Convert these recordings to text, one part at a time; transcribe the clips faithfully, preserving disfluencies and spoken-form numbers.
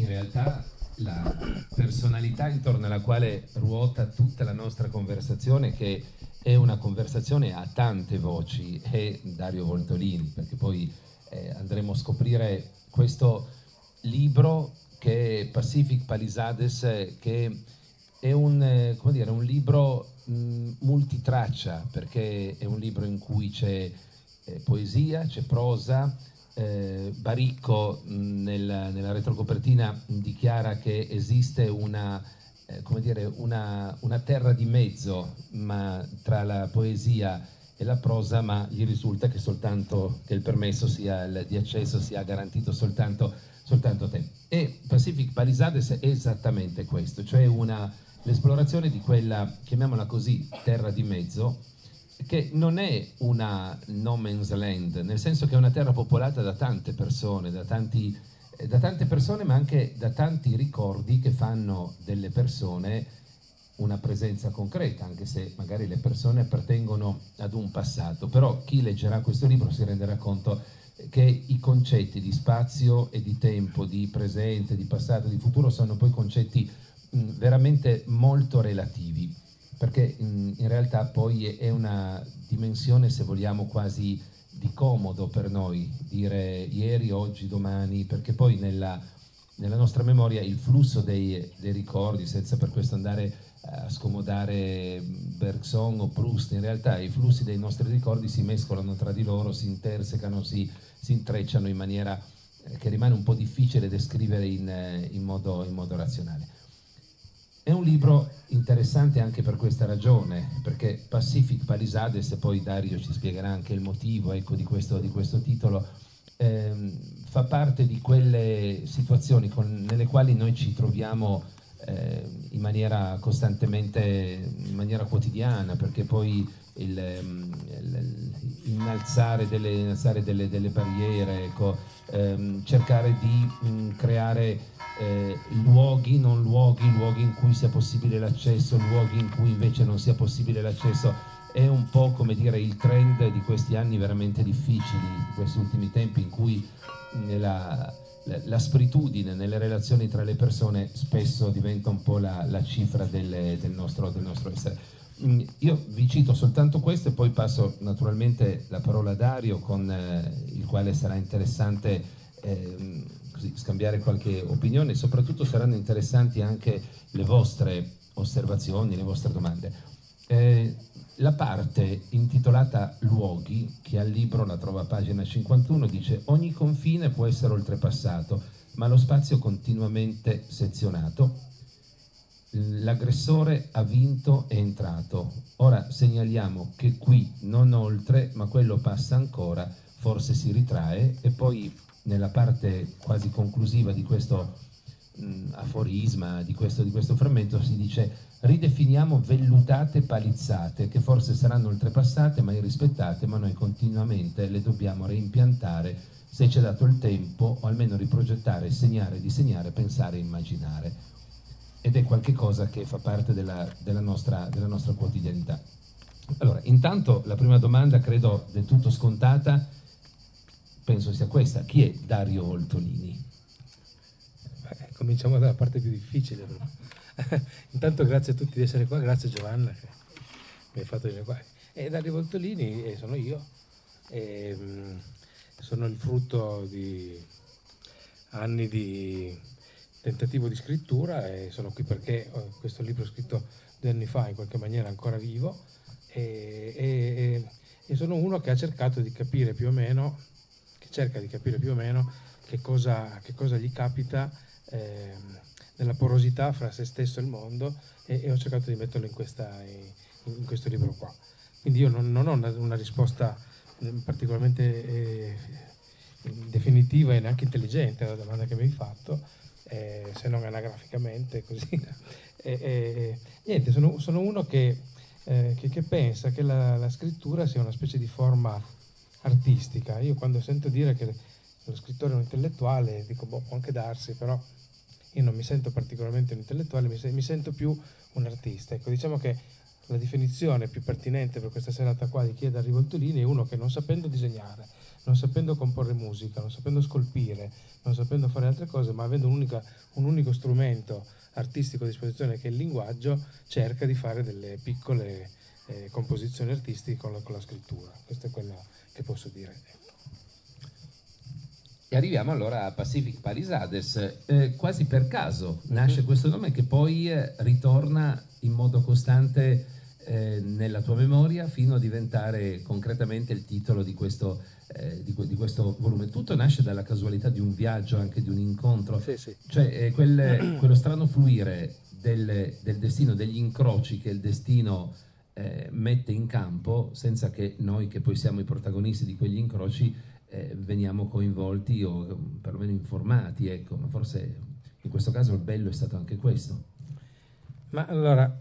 realtà la personalità intorno alla quale ruota tutta la nostra conversazione, che è una conversazione a tante voci, è Dario Voltolini, perché poi eh, andremo a scoprire questo libro che è Pacific Palisades, eh, che è un, eh, come dire, un libro mh, multitraccia, perché è un libro in cui c'è eh, poesia, c'è prosa. eh, Baricco mh, nel, nella retrocopertina dichiara che esiste una, eh, come dire, una, una terra di mezzo ma, tra la poesia e la prosa, ma gli risulta che soltanto che il permesso sia, il, di accesso sia garantito soltanto, soltanto a te. E Pacific Palisades è esattamente questo, cioè una, l'esplorazione di quella, chiamiamola così, terra di mezzo, che non è una no man's land, nel senso che è una terra popolata da tante persone, da, tanti, eh, da tante persone, ma anche da tanti ricordi che fanno delle persone una presenza concreta, anche se magari le persone appartengono ad un passato. Però chi leggerà questo libro si renderà conto che i concetti di spazio e di tempo, di presente, di passato, di futuro sono poi concetti mh, veramente molto relativi, perché mh, in realtà poi è una dimensione, se vogliamo, quasi di comodo per noi dire ieri, oggi, domani, perché poi nella, nella nostra memoria il flusso dei, dei ricordi, senza per questo andare a scomodare Bergson o Proust, in realtà i flussi dei nostri ricordi si mescolano tra di loro, si intersecano, si, si intrecciano in maniera eh, che rimane un po' difficile descrivere in, eh, in, modo, in modo razionale. È un libro interessante anche per questa ragione, perché Pacific Palisades, e poi Dario ci spiegherà anche il motivo, ecco, di, questo, di questo titolo, ehm, fa parte di quelle situazioni con, nelle quali noi ci troviamo eh, in maniera costantemente, in maniera quotidiana, perché poi il, il, innalzare, delle, innalzare delle, delle barriere, ecco, ehm, cercare di mh, creare eh, luoghi, non luoghi, luoghi in cui sia possibile l'accesso, luoghi in cui invece non sia possibile l'accesso, è un po' come dire il trend di questi anni veramente difficili, di questi ultimi tempi in cui la, l'aspritudine nelle relazioni tra le persone spesso diventa un po' la, la cifra delle, del, nostro, del nostro essere. Io vi cito soltanto questo e poi passo naturalmente la parola a Dario, con eh, il quale sarà interessante eh, così, scambiare qualche opinione, e soprattutto saranno interessanti anche le vostre osservazioni, le vostre domande. Eh, la parte intitolata Luoghi, che al libro la trova a pagina cinquantuno, dice: ogni confine può essere oltrepassato, ma lo spazio continuamente sezionato. L'aggressore ha vinto, è entrato. Ora segnaliamo che qui non oltre, ma quello passa ancora, forse si ritrae. E poi nella parte quasi conclusiva di questo mh, aforisma, di questo, di questo frammento, si dice: ridefiniamo vellutate palizzate che forse saranno oltrepassate ma irrispettate, ma noi continuamente le dobbiamo reimpiantare se ci è dato il tempo, o almeno riprogettare, segnare, disegnare, pensare e immaginare. Ed è qualcosa che fa parte della, della, nostra, della nostra quotidianità. Allora, intanto la prima domanda, credo del tutto scontata, penso sia questa: chi è Dario Voltolini? Beh, cominciamo dalla parte più difficile. Intanto grazie a tutti di essere qua, grazie Giovanna che mi hai fatto venire qua. E Dario Voltolini eh, sono io, e, mh, sono il frutto di anni di tentativo di scrittura, e sono qui perché questo libro scritto due anni fa in qualche maniera è ancora vivo, e, e, e sono uno che ha cercato di capire più o meno, che cerca di capire più o meno che cosa, che cosa gli capita eh, nella porosità fra se stesso e il mondo, e, e ho cercato di metterlo in, questa, in, in questo libro qua. Quindi io non, non ho una, una risposta particolarmente eh, definitiva e neanche intelligente alla domanda che mi hai fatto, eh, se non anagraficamente così. e, e, niente, sono, sono uno che, eh, che, che pensa che la, la scrittura sia una specie di forma artistica. Io quando sento dire che lo scrittore è un intellettuale dico, boh, può anche darsi, però io non mi sento particolarmente un intellettuale, mi, se, mi sento più un artista. Ecco, diciamo che la definizione più pertinente per questa serata qua di chi è Dario Voltolini è uno che non sapendo disegnare, non sapendo comporre musica, non sapendo scolpire, non sapendo fare altre cose, ma avendo un'unica, un unico strumento artistico a disposizione che è il linguaggio, cerca di fare delle piccole eh, composizioni artistiche con la, con la scrittura. Questo è quello che posso dire. E arriviamo allora a Pacific Palisades. Eh, quasi per caso nasce questo nome che poi eh, ritorna in modo costante eh, nella tua memoria fino a diventare concretamente il titolo di questo, eh, di, di questo volume. Tutto nasce dalla casualità di un viaggio, anche di un incontro, Sì, sì. cioè eh, quel, quello strano fluire del, del destino, degli incroci che il destino eh, mette in campo, senza che noi, che poi siamo i protagonisti di quegli incroci, Eh, veniamo coinvolti o perlomeno informati, ecco, ma forse in questo caso il bello è stato anche questo. Ma allora,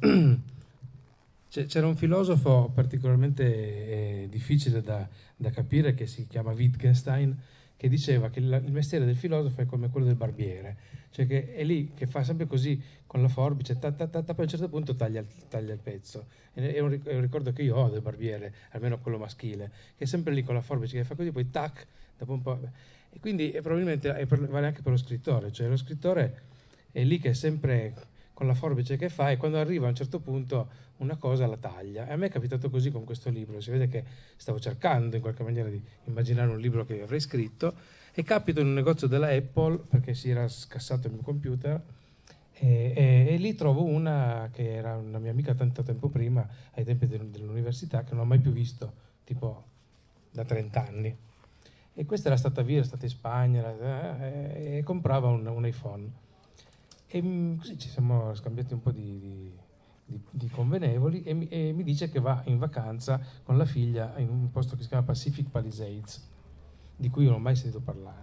c'era un filosofo particolarmente eh, difficile da, da capire che si chiama Wittgenstein, che diceva che il, il mestiere del filosofo è come quello del barbiere, cioè che è lì che fa sempre così con la forbice, ta, ta, ta, ta, poi a un certo punto taglia, taglia il pezzo. È un, è un ricordo che io ho del barbiere, almeno quello maschile, che è sempre lì con la forbice che fa così, poi tac, dopo un po'. E quindi è probabilmente è per, vale anche per lo scrittore, cioè lo scrittore è lì che è sempre con la forbice che fa, e quando arriva a un certo punto una cosa la taglia. E a me è capitato così con questo libro, si vede che stavo cercando in qualche maniera di immaginare un libro che avrei scritto, e capito in un negozio della Apple, perché si era scassato il mio computer, e, e, e lì trovo una che era una mia amica tanto tempo prima, ai tempi de, dell'università, che non ho mai più visto, tipo da trenta anni. E questa era stata via, era stata in Spagna, eh, e comprava un, un iPhone. E così ci siamo scambiati un po' di, di, di, di convenevoli, e mi, e mi dice che va in vacanza con la figlia in un posto che si chiama Pacific Palisades, di cui io non ho mai sentito parlare.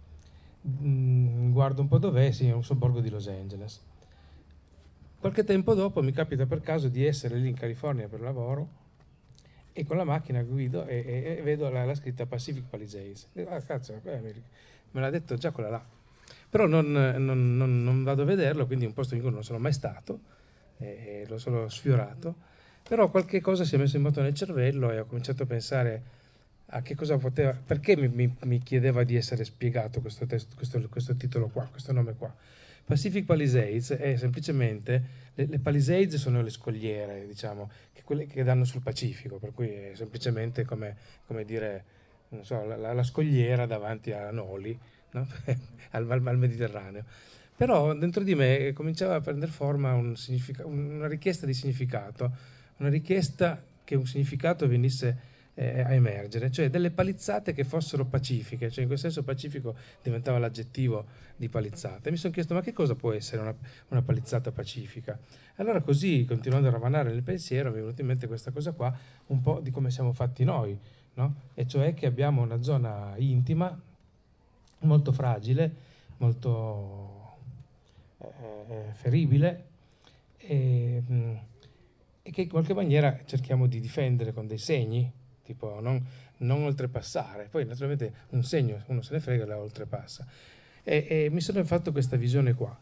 Mm, guardo un po' dov'è, sì, è un sobborgo di Los Angeles. Qualche tempo dopo mi capita per caso di essere lì in California per lavoro, e con la macchina guido e, e, e vedo la, la scritta Pacific Palisades. E, ah, cazzo, me l'ha detto già quella là. Però non, non, non, non vado a vederlo, quindi è un posto in cui non sono mai stato, eh, l'ho solo sfiorato, però qualche cosa si è messo in moto nel cervello e ho cominciato a pensare a che cosa poteva, perché mi, mi, mi chiedeva di essere spiegato questo, testo, questo, questo titolo qua, questo nome qua. Pacific Palisades è semplicemente, le, le Palisades sono le scogliere, diciamo, che quelle che danno sul Pacifico, per cui è semplicemente come, come dire, non so, la, la scogliera davanti a Noli, no? al, al Mediterraneo. Però dentro di me cominciava a prendere forma un significa, una richiesta di significato, una richiesta che un significato venisse eh, a emergere, cioè delle palizzate che fossero pacifiche, cioè in questo senso pacifico diventava l'aggettivo di palizzata. E mi sono chiesto, ma che cosa può essere una, una palizzata pacifica? Allora così, continuando a ravanare nel pensiero, mi è venuta in mente questa cosa qua, un po' di come siamo fatti noi, no? E cioè che abbiamo una zona intima, molto fragile, molto eh, feribile, e, e che in qualche maniera cerchiamo di difendere con dei segni, tipo non, non oltrepassare. Poi naturalmente un segno uno se ne frega e la oltrepassa. E, e mi sono fatto questa visione qua,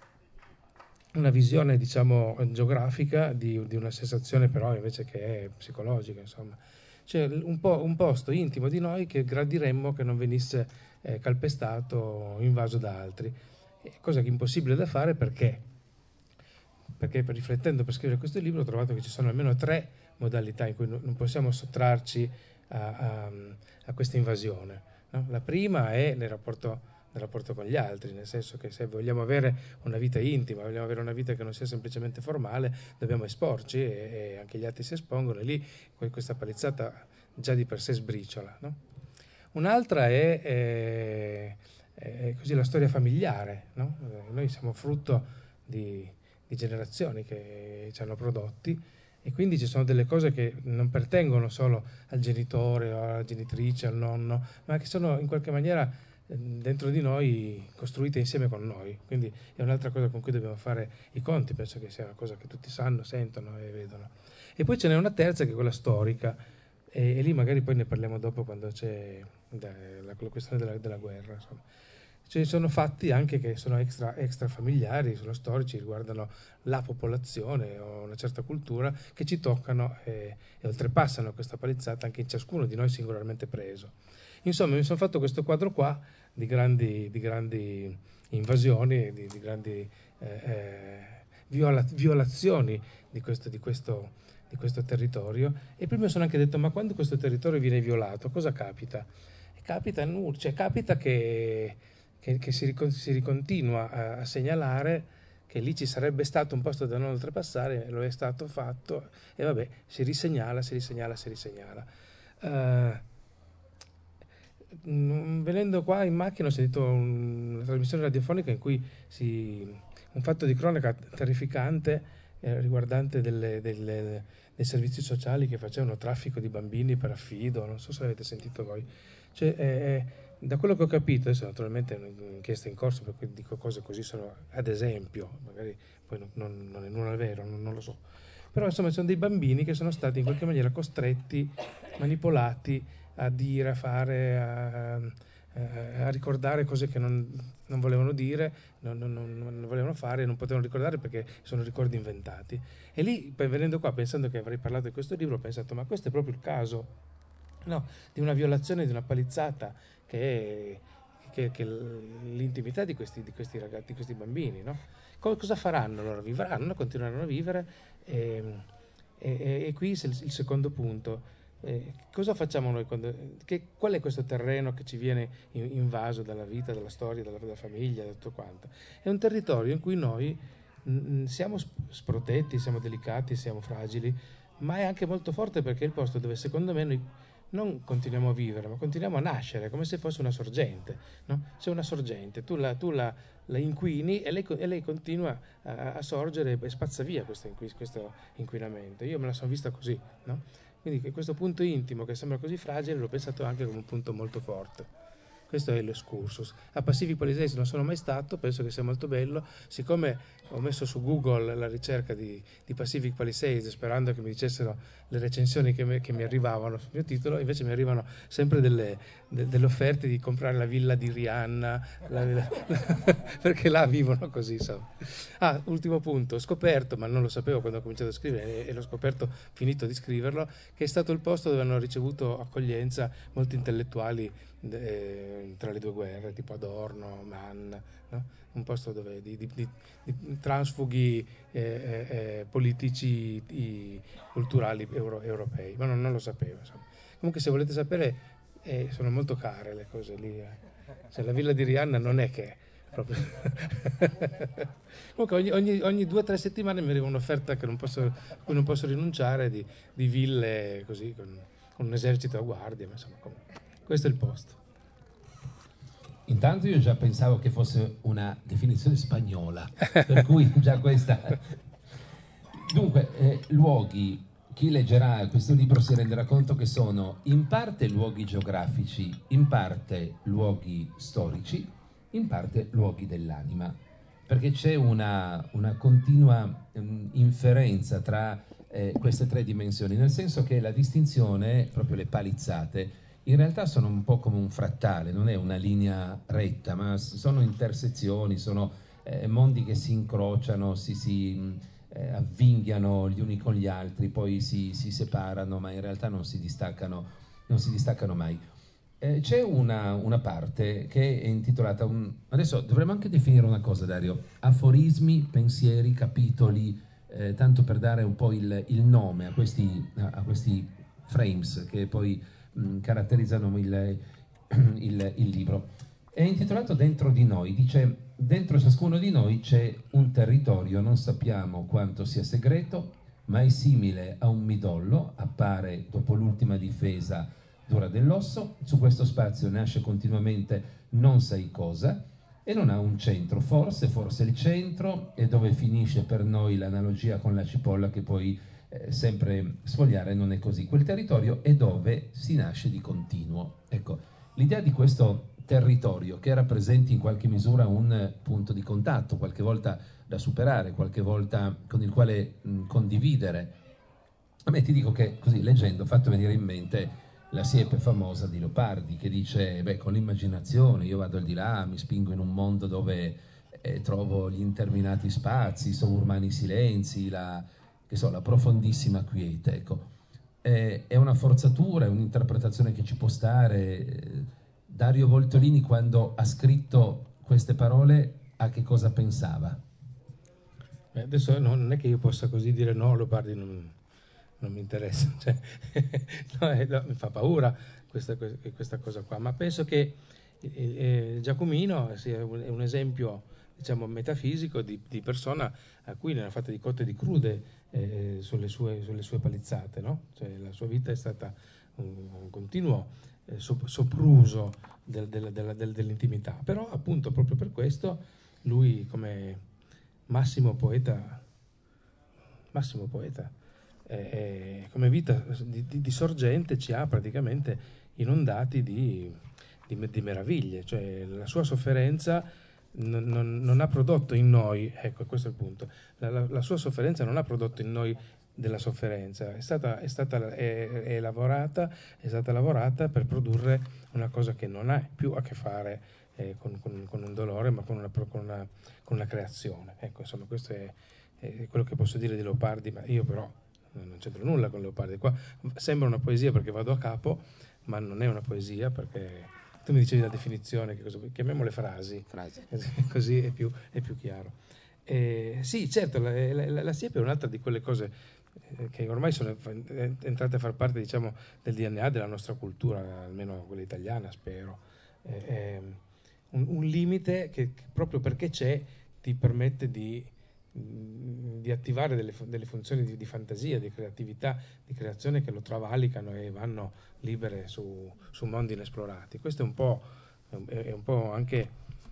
una visione diciamo geografica di, di una sensazione però invece che è psicologica, insomma. Cioè un, po', un posto intimo di noi che gradiremmo che non venisse eh, calpestato, invaso da altri, cosa che è impossibile da fare perché perché per, riflettendo per scrivere questo libro ho trovato che ci sono almeno tre modalità in cui non possiamo sottrarci a, a, a questa invasione, no? La prima è nel rapporto, nel rapporto con gli altri, nel senso che se vogliamo avere una vita intima, vogliamo avere una vita che non sia semplicemente formale, dobbiamo esporci e, e anche gli altri si espongono, e lì questa palizzata già di per sé sbriciola, no? Un'altra è, è, è così la storia familiare, no? Noi siamo frutto di, di generazioni che ci hanno prodotti, e quindi ci sono delle cose che non pertengono solo al genitore o alla genitrice, al nonno, ma che sono in qualche maniera dentro di noi, costruite insieme con noi. Quindi è un'altra cosa con cui dobbiamo fare i conti, penso che sia una cosa che tutti sanno, sentono e vedono. E poi ce n'è una terza che è quella storica, e, e lì magari poi ne parliamo dopo quando c'è la, la questione della, della guerra, insomma. ci sono fatti anche che sono extra, extra familiari, sono storici, riguardano la popolazione o una certa cultura, che ci toccano e, e oltrepassano questa palizzata anche in ciascuno di noi singolarmente preso. Insomma, mi sono fatto questo quadro qua di grandi, di grandi invasioni, di, di grandi eh, eh, viola, violazioni di questo, di, questo, di questo territorio, e prima mi sono anche detto: ma quando questo territorio viene violato, cosa capita? E capita, cioè, capita che, che, che si, ricon, si ricontinua a, a segnalare che lì ci sarebbe stato un posto da non oltrepassare, lo è stato fatto, e vabbè, si risegnala, si risegnala, si risegnala. Uh, venendo qua in macchina ho sentito un, una trasmissione radiofonica in cui si, un fatto di cronaca terrificante eh, riguardante delle, delle, dei servizi sociali che facevano traffico di bambini per affido, non so se l'avete sentito voi. Cioè, eh, da quello che ho capito, adesso naturalmente è un'inchiesta in corso, per cui dico cose così, sono ad esempio, magari poi non, non, non è nulla vero, non, non lo so, però insomma sono dei bambini che sono stati in qualche maniera costretti, manipolati a dire, a fare, a, a ricordare cose che non, non volevano dire, non, non, non volevano fare, non potevano ricordare perché sono ricordi inventati. E lì, poi venendo qua, pensando che avrei parlato di questo libro, ho pensato: ma questo è proprio il caso, no, di una violazione, di una palizzata che è, che, che l'intimità di questi, di questi ragazzi, di questi bambini, no? Cosa faranno loro? Vivranno, continueranno a vivere, e, e, e qui il, il secondo punto. Eh, cosa facciamo noi quando, che, qual è questo terreno che ci viene invaso dalla vita, dalla storia, dalla, dalla famiglia, da tutto quanto? È un territorio in cui noi mh, siamo sprotetti, siamo delicati, siamo fragili, ma è anche molto forte, perché è il posto dove secondo me noi non continuiamo a vivere, ma continuiamo a nascere, come se fosse una sorgente, no? C'è una sorgente, tu la, tu la, la inquini e lei, e lei continua a, a sorgere e spazza via questo, questo inquinamento. Io me la sono vista così, no? Quindi questo punto intimo che sembra così fragile l'ho pensato anche come un punto molto forte. Questo è l'escursus. A Pacific Palisades non sono mai stato, penso che sia molto bello. Siccome ho messo su Google la ricerca di, di Pacific Palisades, sperando che mi dicessero le recensioni che, me, che mi arrivavano sul mio titolo, invece mi arrivano sempre delle, de, delle offerte di comprare la villa di Rihanna, la, la, perché là vivono così, insomma. Ah, ultimo punto, ho scoperto, ma non lo sapevo quando ho cominciato a scrivere, e l'ho scoperto finito di scriverlo, che è stato il posto dove hanno ricevuto accoglienza molti intellettuali eh, tra le due guerre, tipo Adorno, Mann, no? Un posto dove di, di, di, di transfughi eh, eh, politici i, culturali euro, europei, ma non, non lo sapevo, insomma. Comunque, se volete sapere, eh, sono molto care le cose lì, eh. Cioè, la villa di Rihanna non è che proprio comunque ogni, ogni, ogni due o tre settimane mi arriva un'offerta che non posso, a cui non posso rinunciare, di, di ville così con, con un esercito a guardia, ma insomma, questo è il posto. Intanto io già pensavo che fosse una definizione spagnola, per cui già questa. Dunque, eh, luoghi, chi leggerà questo libro si renderà conto che sono in parte luoghi geografici, in parte luoghi storici, in parte luoghi dell'anima, perché c'è una, una continua um, inferenza tra eh, queste tre dimensioni, nel senso che la distinzione, proprio le palizzate, in realtà sono un po' come un frattale, non è una linea retta, ma sono intersezioni, sono eh, mondi che si incrociano, si, si eh, avvinghiano gli uni con gli altri, poi si, si separano, ma in realtà non si distaccano, non si distaccano mai. Eh, c'è una, una parte che è intitolata, un, adesso dovremmo anche definire una cosa, Dario, aforismi, pensieri, capitoli, eh, tanto per dare un po' il, il nome a questi, a, a questi frames che poi mh, caratterizzano il, il, il libro. È intitolato Dentro di noi, dice: dentro ciascuno di noi c'è un territorio, non sappiamo quanto sia segreto, ma è simile a un midollo, appare dopo l'ultima difesa dura dell'osso, su questo spazio nasce continuamente non sai cosa e non ha un centro, forse, forse il centro è dove finisce per noi l'analogia con la cipolla che poi eh, sempre sfogliare, non è così. Quel territorio è dove si nasce di continuo. Ecco, l'idea di questo territorio che rappresenti in qualche misura un punto di contatto, qualche volta da superare, qualche volta con il quale mh, condividere. A me, ti dico che così leggendo ho fatto venire in mente la siepe famosa di Leopardi, che dice, beh, con l'immaginazione io vado al di là, mi spingo in un mondo dove eh, trovo gli interminati spazi, i sovrumani silenzi, la, che so, la profondissima quiete, ecco. Eh, è una forzatura, è un'interpretazione che ci può stare. Dario Voltolini, quando ha scritto queste parole, a che cosa pensava? Beh, adesso non è che io possa così dire no, Leopardi non, non mi interessa, cioè, no, eh, no, mi fa paura questa, questa cosa qua, ma penso che eh, Giacomino sia un, è un esempio, diciamo, metafisico di, di persona a cui ne ha fatte di cotte e di crude eh, sulle, sue, sulle sue palizzate, no? Cioè, la sua vita è stata un, un continuo eh, sopruso del, del, del, del, dell'intimità, però appunto proprio per questo lui come massimo poeta, massimo poeta eh, come vita di, di, di sorgente ci ha praticamente inondati di, di, di meraviglie, cioè la sua sofferenza non, non, non ha prodotto in noi, ecco questo è il punto, la, la, la sua sofferenza non ha prodotto in noi della sofferenza, è stata, è stata è, è lavorata, è stata lavorata per produrre una cosa che non ha più a che fare eh, con, con, con un dolore, ma con una, con una, con una creazione. Ecco, insomma, questo è, è quello che posso dire di Leopardi, ma io però non c'entro nulla con Leopardi. Qua sembra una poesia perché vado a capo, ma non è una poesia perché tu mi dicevi la definizione, che cosa, chiamiamole frasi, Frasi. Così è più, è più chiaro. Eh, sì, certo, la, la, la siepe è un'altra di quelle cose che ormai sono entrate a far parte, diciamo, del D N A della nostra cultura, almeno quella italiana, spero. Eh, eh, un, un limite che, che proprio perché c'è ti permette di, di attivare delle, delle funzioni di, di fantasia, di creatività, di creazione che lo travalicano e vanno libere su, su mondi inesplorati. Questo è un po', è un po' anche,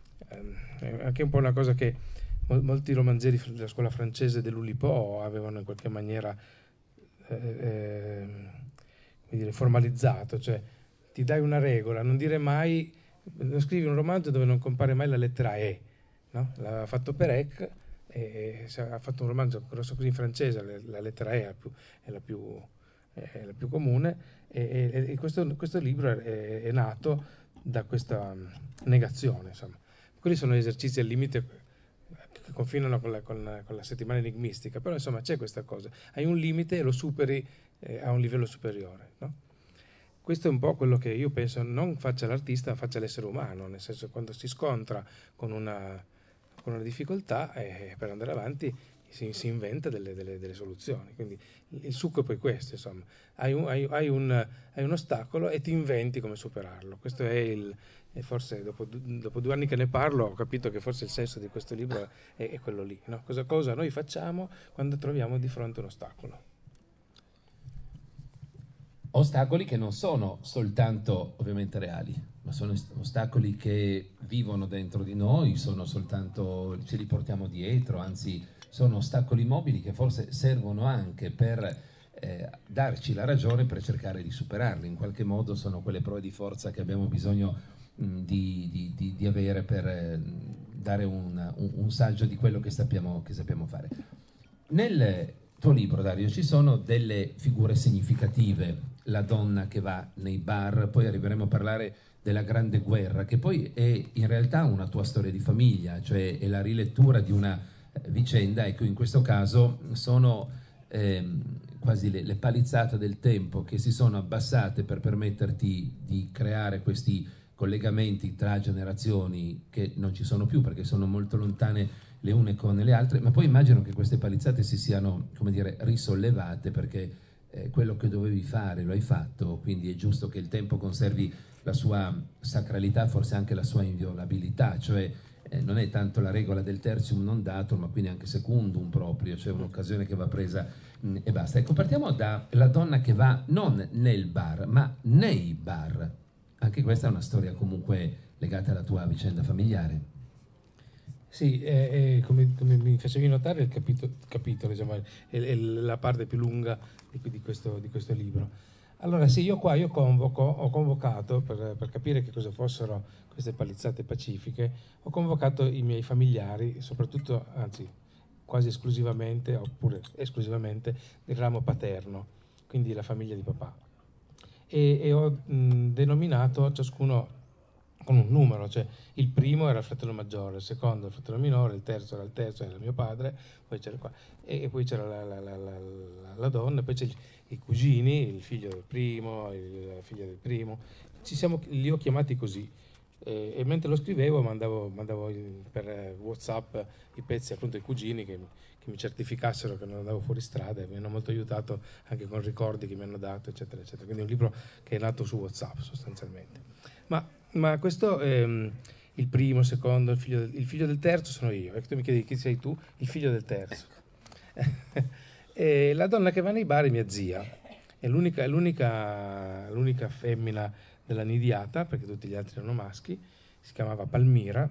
è anche un po' una cosa che molti romanzieri della scuola francese dell'Oulipo avevano in qualche maniera eh, eh, come dire, formalizzato, cioè ti dai una regola, non dire mai, non scrivi un romanzo dove non compare mai la lettera E, no? L'ha fatto Perec e ha fatto un romanzo grosso così in francese, la lettera E è la più, è la più, è la più comune e, e questo, questo libro è, è nato da questa negazione, insomma. Quelli sono esercizi al limite che confinano con la, con, la, con la settimana enigmistica, però insomma c'è questa cosa, hai un limite e lo superi eh, a un livello superiore, no? Questo è un po' quello che io penso non faccia l'artista, ma faccia l'essere umano, nel senso che quando si scontra con una, con una difficoltà eh, per andare avanti si, si inventa delle, delle, delle soluzioni, quindi il succo è poi questo, insomma, hai un, hai, hai, un, hai un ostacolo e ti inventi come superarlo, questo è il... E forse dopo, dopo due anni che ne parlo ho capito che forse il senso di questo libro è, è quello lì, no? Cosa, cosa noi facciamo quando troviamo di fronte un ostacolo? Ostacoli che non sono soltanto ovviamente reali, ma sono ostacoli che vivono dentro di noi, sono soltanto, ce li portiamo dietro, anzi sono ostacoli mobili che forse servono anche per eh, darci la ragione per cercare di superarli. In qualche modo sono quelle prove di forza che abbiamo bisogno Di, di, di, di avere per eh, dare un, un, un saggio di quello che sappiamo, che sappiamo fare. Nel tuo libro, Dario, ci sono delle figure significative, la donna che va nei bar, poi arriveremo a parlare della Grande Guerra, che poi è in realtà una tua storia di famiglia, cioè è la rilettura di una eh, vicenda, ecco, in questo caso sono ehm, quasi le, le palizzate del tempo che si sono abbassate per permetterti di creare questi collegamenti tra generazioni che non ci sono più perché sono molto lontane le une con le altre, ma poi immagino che queste palizzate si siano, come dire, risollevate perché eh, quello che dovevi fare lo hai fatto, quindi è giusto che il tempo conservi la sua sacralità, forse anche la sua inviolabilità, cioè eh, non è tanto la regola del tertium non datur, ma quindi anche secundum proprio, cioè un'occasione che va presa mh, e basta. Ecco, partiamo dalla donna che va non nel bar, ma nei bar. Anche questa è una storia comunque legata alla tua vicenda familiare. Sì, è, è, come, come mi facevi notare il capitolo, capitolo diciamo, è, è la parte più lunga di, di, questo, di questo libro. Allora sì, io qua io convoco, ho convocato, per, per capire che cosa fossero queste palizzate pacifiche, ho convocato i miei familiari, soprattutto, anzi quasi esclusivamente, oppure esclusivamente, del ramo paterno, quindi la famiglia di papà. e, e ho mh, denominato ciascuno con un numero, cioè il primo era il fratello maggiore, il secondo il fratello minore, il terzo era il terzo, era mio padre, poi c'era qua, e, e poi c'era la, la, la, la, la donna, poi c'è i cugini, il figlio del primo, il, la figlia del primo, ci siamo, li ho chiamati così, e, e mentre lo scrivevo mandavo, mandavo in, per WhatsApp i pezzi appunto ai cugini che, che mi certificassero che non andavo fuori strada, e mi hanno molto aiutato anche con ricordi che mi hanno dato, eccetera, eccetera. Quindi è un libro che è nato su WhatsApp sostanzialmente. Ma, ma questo è um, il primo, il secondo, il figlio, del, il figlio del terzo sono io. E tu mi chiedi chi sei tu? Il figlio del terzo. E la donna che va nei bar è mia zia. È l'unica, è l'unica, l'unica femmina della nidiata, perché tutti gli altri erano maschi. Si chiamava Palmira.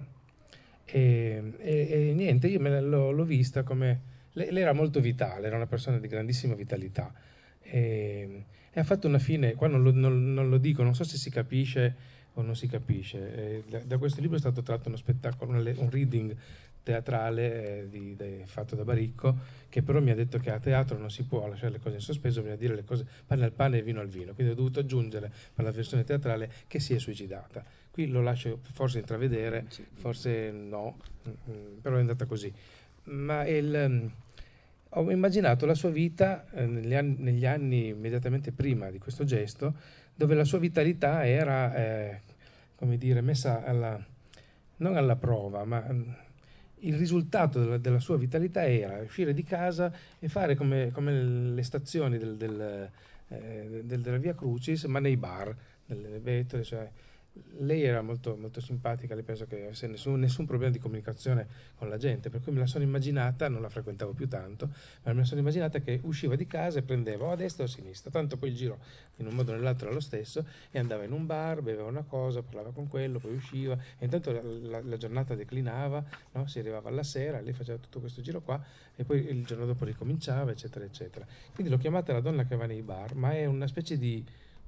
E, e, e niente, io me l'ho, l'ho vista come... Lei, lei era molto vitale, era una persona di grandissima vitalità. E, e ha fatto una fine, qua non lo, non, non lo dico, non so se si capisce o non si capisce. Eh, da, da questo libro è stato tratto uno spettacolo, un, un reading teatrale eh, di, de, fatto da Baricco, che però mi ha detto che a teatro non si può lasciare le cose in sospeso, bisogna dire le cose pane al pane e vino al vino, quindi ho dovuto aggiungere per la versione teatrale che si è suicidata. Qui lo lascio forse intravedere, forse no, però è andata così. Ma il, ho immaginato la sua vita eh, negli, anni, negli anni immediatamente prima di questo gesto, dove la sua vitalità era, eh, come dire, messa alla, non alla prova, ma il risultato della, della sua vitalità era uscire di casa e fare come, come le stazioni del, del, eh, del, della Via Crucis, ma nei bar, nelle vetole, cioè. Lei era molto, molto simpatica, le penso che avesse nessun, nessun problema di comunicazione con la gente, per cui me la sono immaginata, non la frequentavo più tanto, ma me la sono immaginata che usciva di casa e prendeva o a destra o a sinistra, tanto poi il giro in un modo o nell'altro era lo stesso, e andava in un bar, beveva una cosa, parlava con quello, poi usciva, e intanto la, la, la giornata declinava, no? Si arrivava alla sera, lei faceva tutto questo giro qua, e poi il giorno dopo ricominciava, eccetera, eccetera. Quindi l'ho chiamata la donna che va nei bar, ma è una specie di...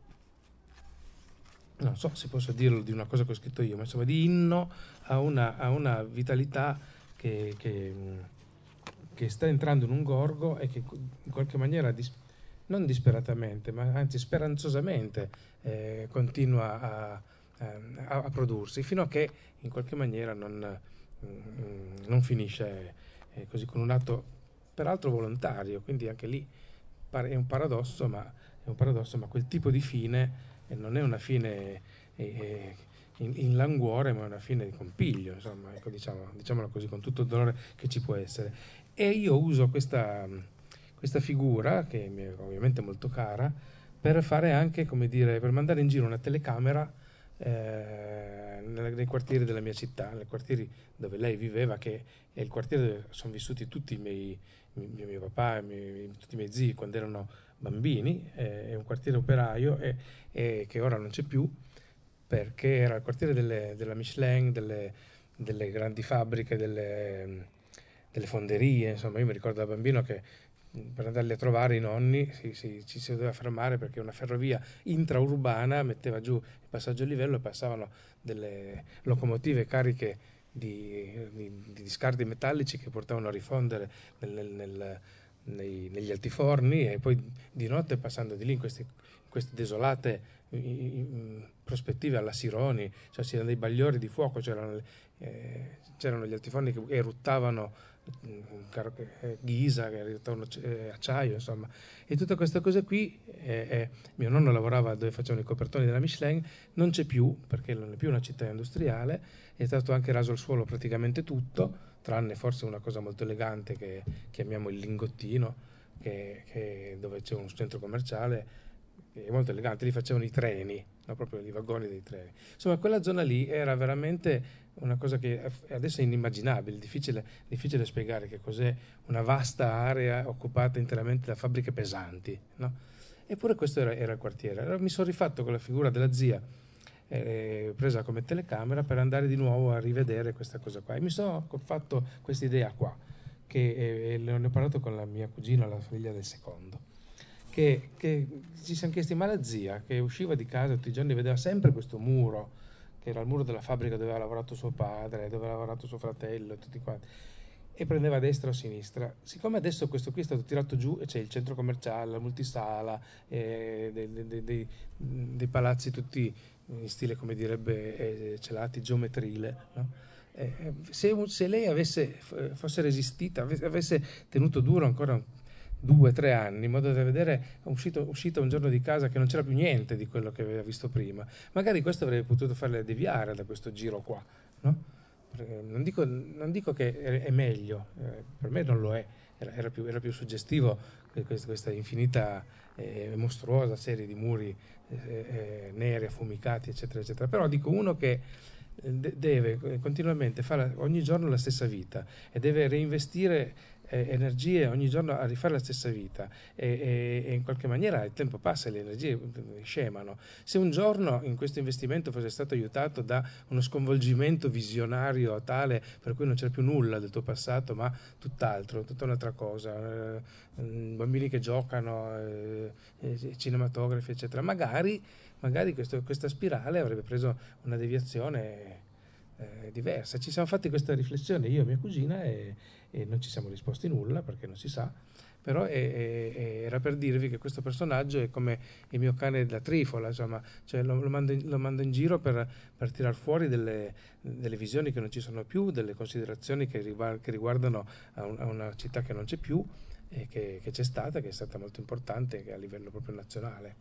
non so se posso dirlo di una cosa che ho scritto io, ma insomma di inno a una, a una vitalità che, che, che sta entrando in un gorgo e che in qualche maniera, dis, non disperatamente, ma anzi speranzosamente eh, continua a, a, a prodursi, fino a che in qualche maniera non, non finisce eh, così con un atto peraltro volontario, quindi anche lì è un paradosso, ma, è un paradosso, ma quel tipo di fine e non è una fine eh, in, in languore, ma è una fine di compiglio, insomma, ecco, diciamo, diciamolo così, con tutto il dolore che ci può essere. E io uso questa, questa figura, che mi è ovviamente molto cara, per fare anche, come dire, per mandare in giro una telecamera eh, nei, nei quartieri della mia città, nei quartieri dove lei viveva, che è il quartiere dove sono vissuti tutti i miei, mio, mio papà, i miei, tutti i miei zii quando erano bambini, eh, è un quartiere operaio e, e che ora non c'è più, perché era il quartiere delle, della Michelin, delle, delle grandi fabbriche, delle, delle fonderie, insomma. Io mi ricordo da bambino che per andarli a trovare i nonni si, si, ci si doveva fermare perché una ferrovia intraurbana metteva giù il passaggio a livello e passavano delle locomotive cariche di, di, di scarti metallici che portavano a rifondere nel, nel, nel Nei, negli altiforni, e poi di notte passando di lì in queste, in queste desolate in, in prospettive alla Sironi, cioè c'erano dei bagliori di fuoco, c'erano, eh, c'erano gli altiforni che eruttavano eh, ghisa, che eruttavano eh, acciaio, insomma, e tutte queste cose qui. eh, eh, mio nonno lavorava dove facevano i copertoni della Michelin, non c'è più perché non è più una città industriale, è stato anche raso al suolo praticamente tutto, tranne forse una cosa molto elegante che chiamiamo il Lingottino, che, che dove c'è un centro commerciale, è molto elegante, lì facevano i treni, no? Proprio i vagoni dei treni. Insomma, quella zona lì era veramente una cosa che adesso è inimmaginabile, difficile, difficile spiegare che cos'è una vasta area occupata interamente da fabbriche pesanti, no? Eppure questo era, era il quartiere. Allora mi sono rifatto con la figura della zia, Eh, presa come telecamera, per andare di nuovo a rivedere questa cosa qua, e mi sono fatto questa idea qua, che eh, ne ho parlato con la mia cugina, la figlia del secondo, che, che ci siamo chiesti: ma la zia che usciva di casa tutti i giorni vedeva sempre questo muro, che era il muro della fabbrica dove aveva lavorato suo padre, dove aveva lavorato suo fratello, tutti quanti, e prendeva a destra o a sinistra. Siccome adesso questo qui è stato tirato giù e c'è il centro commerciale, la multisala, eh, dei, dei, dei, dei palazzi tutti in stile, come direbbe eh, Celati, geometrile, no? eh, se, se lei avesse, fosse resistita, avesse tenuto duro ancora due o tre anni, in modo da vedere, uscito, uscita un giorno di casa che non c'era più niente di quello che aveva visto prima, magari questo avrebbe potuto farle deviare da questo giro qua, no? Non dico, non dico che è meglio, eh, per me non lo è, era, era, più, era più suggestivo questa, questa infinita e eh, mostruosa serie di muri eh, eh, neri, affumicati, eccetera, eccetera. Però dico, uno che de- deve continuamente fare ogni giorno la stessa vita e deve reinvestire eh, energie ogni giorno a rifare la stessa vita e, e, e in qualche maniera il tempo passa e le energie scemano. Se un giorno in questo investimento fosse stato aiutato da uno sconvolgimento visionario tale per cui non c'era più nulla del tuo passato ma tutt'altro, tutta un'altra cosa, eh, bambini che giocano, eh, eh, cinematografi eccetera, magari, magari questo, questa spirale avrebbe preso una deviazione eh, diversa. Ci siamo fatti questa riflessione io e mia cugina e e non ci siamo risposti nulla perché non si sa, però è, è, era per dirvi che questo personaggio è come il mio cane da trifola, insomma, cioè lo, lo, mando in, lo mando in giro per, per tirar fuori delle, delle visioni che non ci sono più, delle considerazioni che, riguard, che riguardano a, un, a una città che non c'è più e che, che c'è stata, che è stata molto importante a livello proprio nazionale.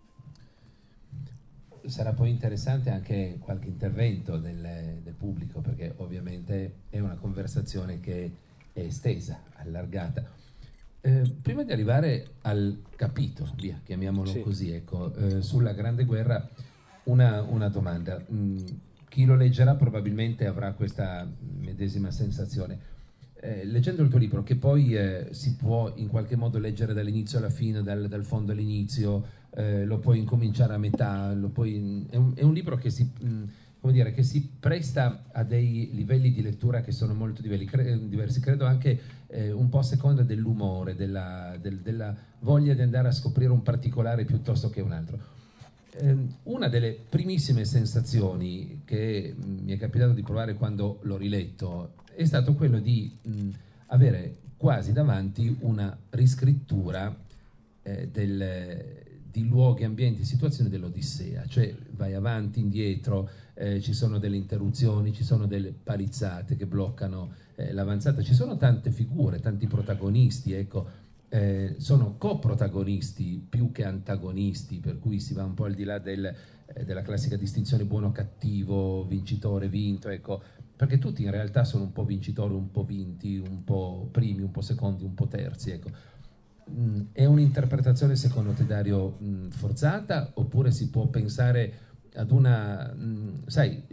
Sarà poi interessante anche qualche intervento del, del pubblico, perché ovviamente è una conversazione che è estesa, allargata. Eh, prima di arrivare al capitolo, via, chiamiamolo sì. così, ecco, eh, sulla Grande Guerra, una, una domanda. Mm, chi lo leggerà probabilmente avrà questa medesima sensazione. Eh, leggendo il tuo libro, che poi eh, si può in qualche modo leggere dall'inizio alla fine, dal, dal fondo all'inizio, eh, lo puoi incominciare a metà, lo puoi, è, un, è un libro che si... Mh, come dire, che si presta a dei livelli di lettura che sono molto diversi, credo anche eh, un po' a seconda dell'umore, della, del, della voglia di andare a scoprire un particolare piuttosto che un altro. Eh, una delle primissime sensazioni che mh, mi è capitato di provare quando l'ho riletto è stato quello di mh, avere quasi davanti una riscrittura eh, del, di luoghi, ambienti, situazioni dell'Odissea, cioè vai avanti, indietro, eh, ci sono delle interruzioni, ci sono delle palizzate che bloccano eh, l'avanzata, ci sono tante figure, tanti protagonisti, ecco, eh, sono coprotagonisti più che antagonisti, per cui si va un po' al di là del, eh, della classica distinzione buono-cattivo, vincitore-vinto, ecco, perché tutti in realtà sono un po' vincitori, un po' vinti, un po' primi, un po' secondi, un po' terzi, ecco. Mm, è un'interpretazione secondo te, Dario, mm, forzata, oppure si può pensare ad una, mh, sai,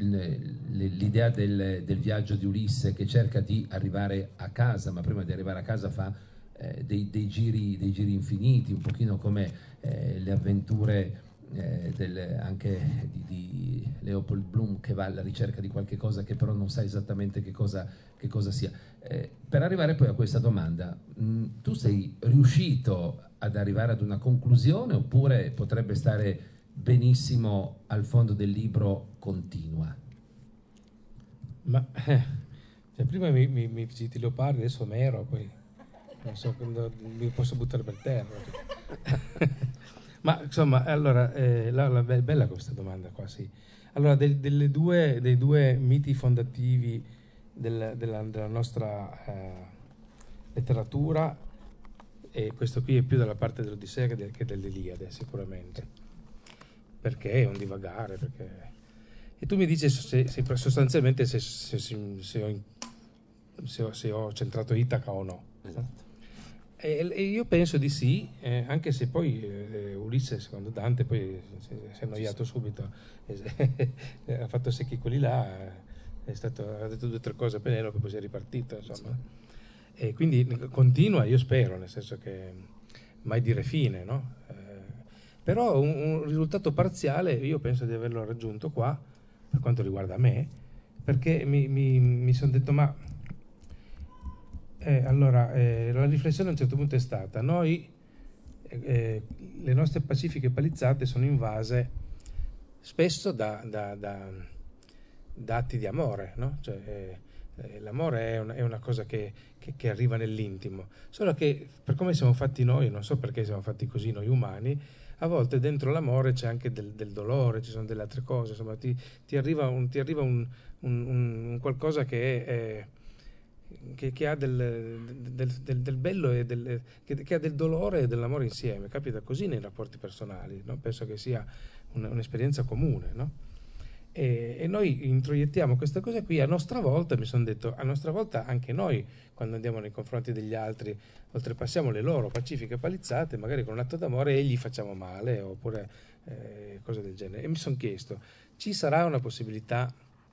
l'idea del, del viaggio di Ulisse che cerca di arrivare a casa, ma prima di arrivare a casa fa eh, dei, dei, giri, dei giri infiniti, un pochino come eh, le avventure eh, del, anche di, di Leopold Bloom, che va alla ricerca di qualche cosa che però non sa esattamente che cosa, che cosa sia. Eh, per arrivare poi a questa domanda, mh, tu sei riuscito ad arrivare ad una conclusione, oppure potrebbe stare benissimo al fondo del libro continua? Ma eh, cioè prima mi, mi, mi citi Leopardi, adesso Omero, poi non so quando mi posso buttare per terra. Ma insomma, allora, eh, la, la, è bella questa domanda qua, sì. Allora, del, delle due, dei due miti fondativi del, della, della nostra eh, letteratura, e questo qui è più dalla parte dell'Odissea che, del, che dell'Iliade, sicuramente, perché è un divagare, perché... E tu mi dici se, se, sostanzialmente se, se, se, se, ho, se, ho, se ho centrato Itaca o no. Esatto. E, e io penso di sì, eh, anche se poi eh, Ulisse, secondo Dante, poi si, si è annoiato subito, eh, ha fatto secchi quelli là, è stato, ha detto due o tre cose a Penelope, poi si è ripartito, insomma. Sì. E quindi continua, io spero, nel senso che mai dire fine, no? Eh, però un, un risultato parziale io penso di averlo raggiunto qua, per quanto riguarda me, perché mi, mi, mi sono detto, ma eh, allora eh, la riflessione a un certo punto è stata, noi eh, le nostre pacifiche palizzate sono invase spesso da, da, da, da atti di amore, no? Cioè, eh, eh, l'amore è, un, è una cosa che, che, che arriva nell'intimo, solo che per come siamo fatti noi, non so perché siamo fatti così noi umani, a volte dentro l'amore c'è anche del, del dolore, ci sono delle altre cose, insomma ti, ti arriva un, ti arriva un, un, un qualcosa che è... è Che, che ha del, del, del, del bello e del, che, che ha del dolore e dell'amore insieme. Capita così nei rapporti personali, no? Penso che sia un, un'esperienza comune, no? E, e noi introiettiamo questa cosa qui a nostra volta. Mi sono detto, a nostra volta anche noi, quando andiamo nei confronti degli altri, oltrepassiamo le loro pacifiche palizzate, magari con un atto d'amore e gli facciamo male, oppure eh, cose del genere. E mi sono chiesto, ci sarà una possibilità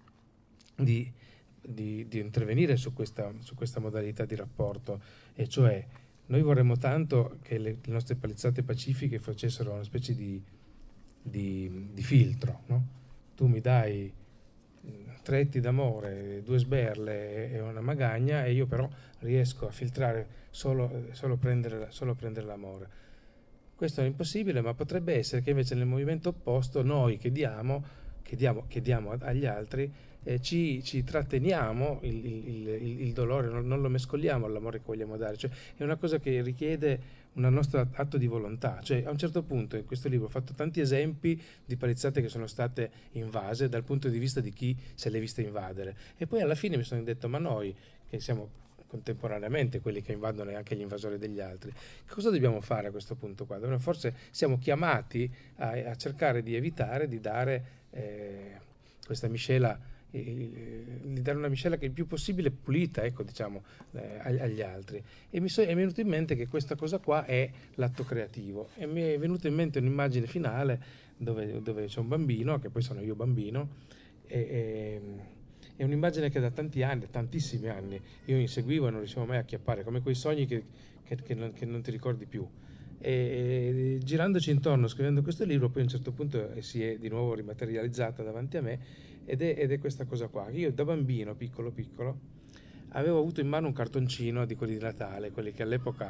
di Di, di intervenire su questa, su questa modalità di rapporto, e cioè noi vorremmo tanto che le, le nostre palizzate pacifiche facessero una specie di, di, di filtro, no? Tu mi dai tre etti d'amore, due sberle e una magagna, e io però riesco a filtrare solo, solo, prendere, solo prendere l'amore. Questo è impossibile, ma potrebbe essere che invece nel movimento opposto noi che diamo, che diamo, che diamo agli altri, Eh, ci, ci tratteniamo il, il, il, il dolore, non, non lo mescoliamo all'amore che vogliamo dare, cioè è una cosa che richiede un nostro atto di volontà. Cioè, a un certo punto in questo libro ho fatto tanti esempi di palizzate che sono state invase dal punto di vista di chi se le viste invadere, e poi alla fine mi sono detto, ma noi che siamo contemporaneamente quelli che invadono anche gli invasori degli altri, cosa dobbiamo fare a questo punto qua? Forse siamo chiamati a, a cercare di evitare di dare eh, questa miscela, di dare una miscela che è il più possibile pulita, ecco, diciamo, eh, agli altri. E mi so, è venuto in mente che questa cosa qua è l'atto creativo, e mi è venuta in mente un'immagine finale dove, dove c'è un bambino, che poi sono io bambino, e, e, è un'immagine che da tanti anni, tantissimi anni, io inseguivo e non riuscivo mai a acchiappare, come quei sogni che, che, che, non, che non ti ricordi più. E, e girandoci intorno, scrivendo questo libro, poi a un certo punto si è di nuovo rimaterializzata davanti a me, ed è, ed è questa cosa qua. Io da bambino, piccolo piccolo, avevo avuto in mano un cartoncino di quelli di Natale, quelli che all'epoca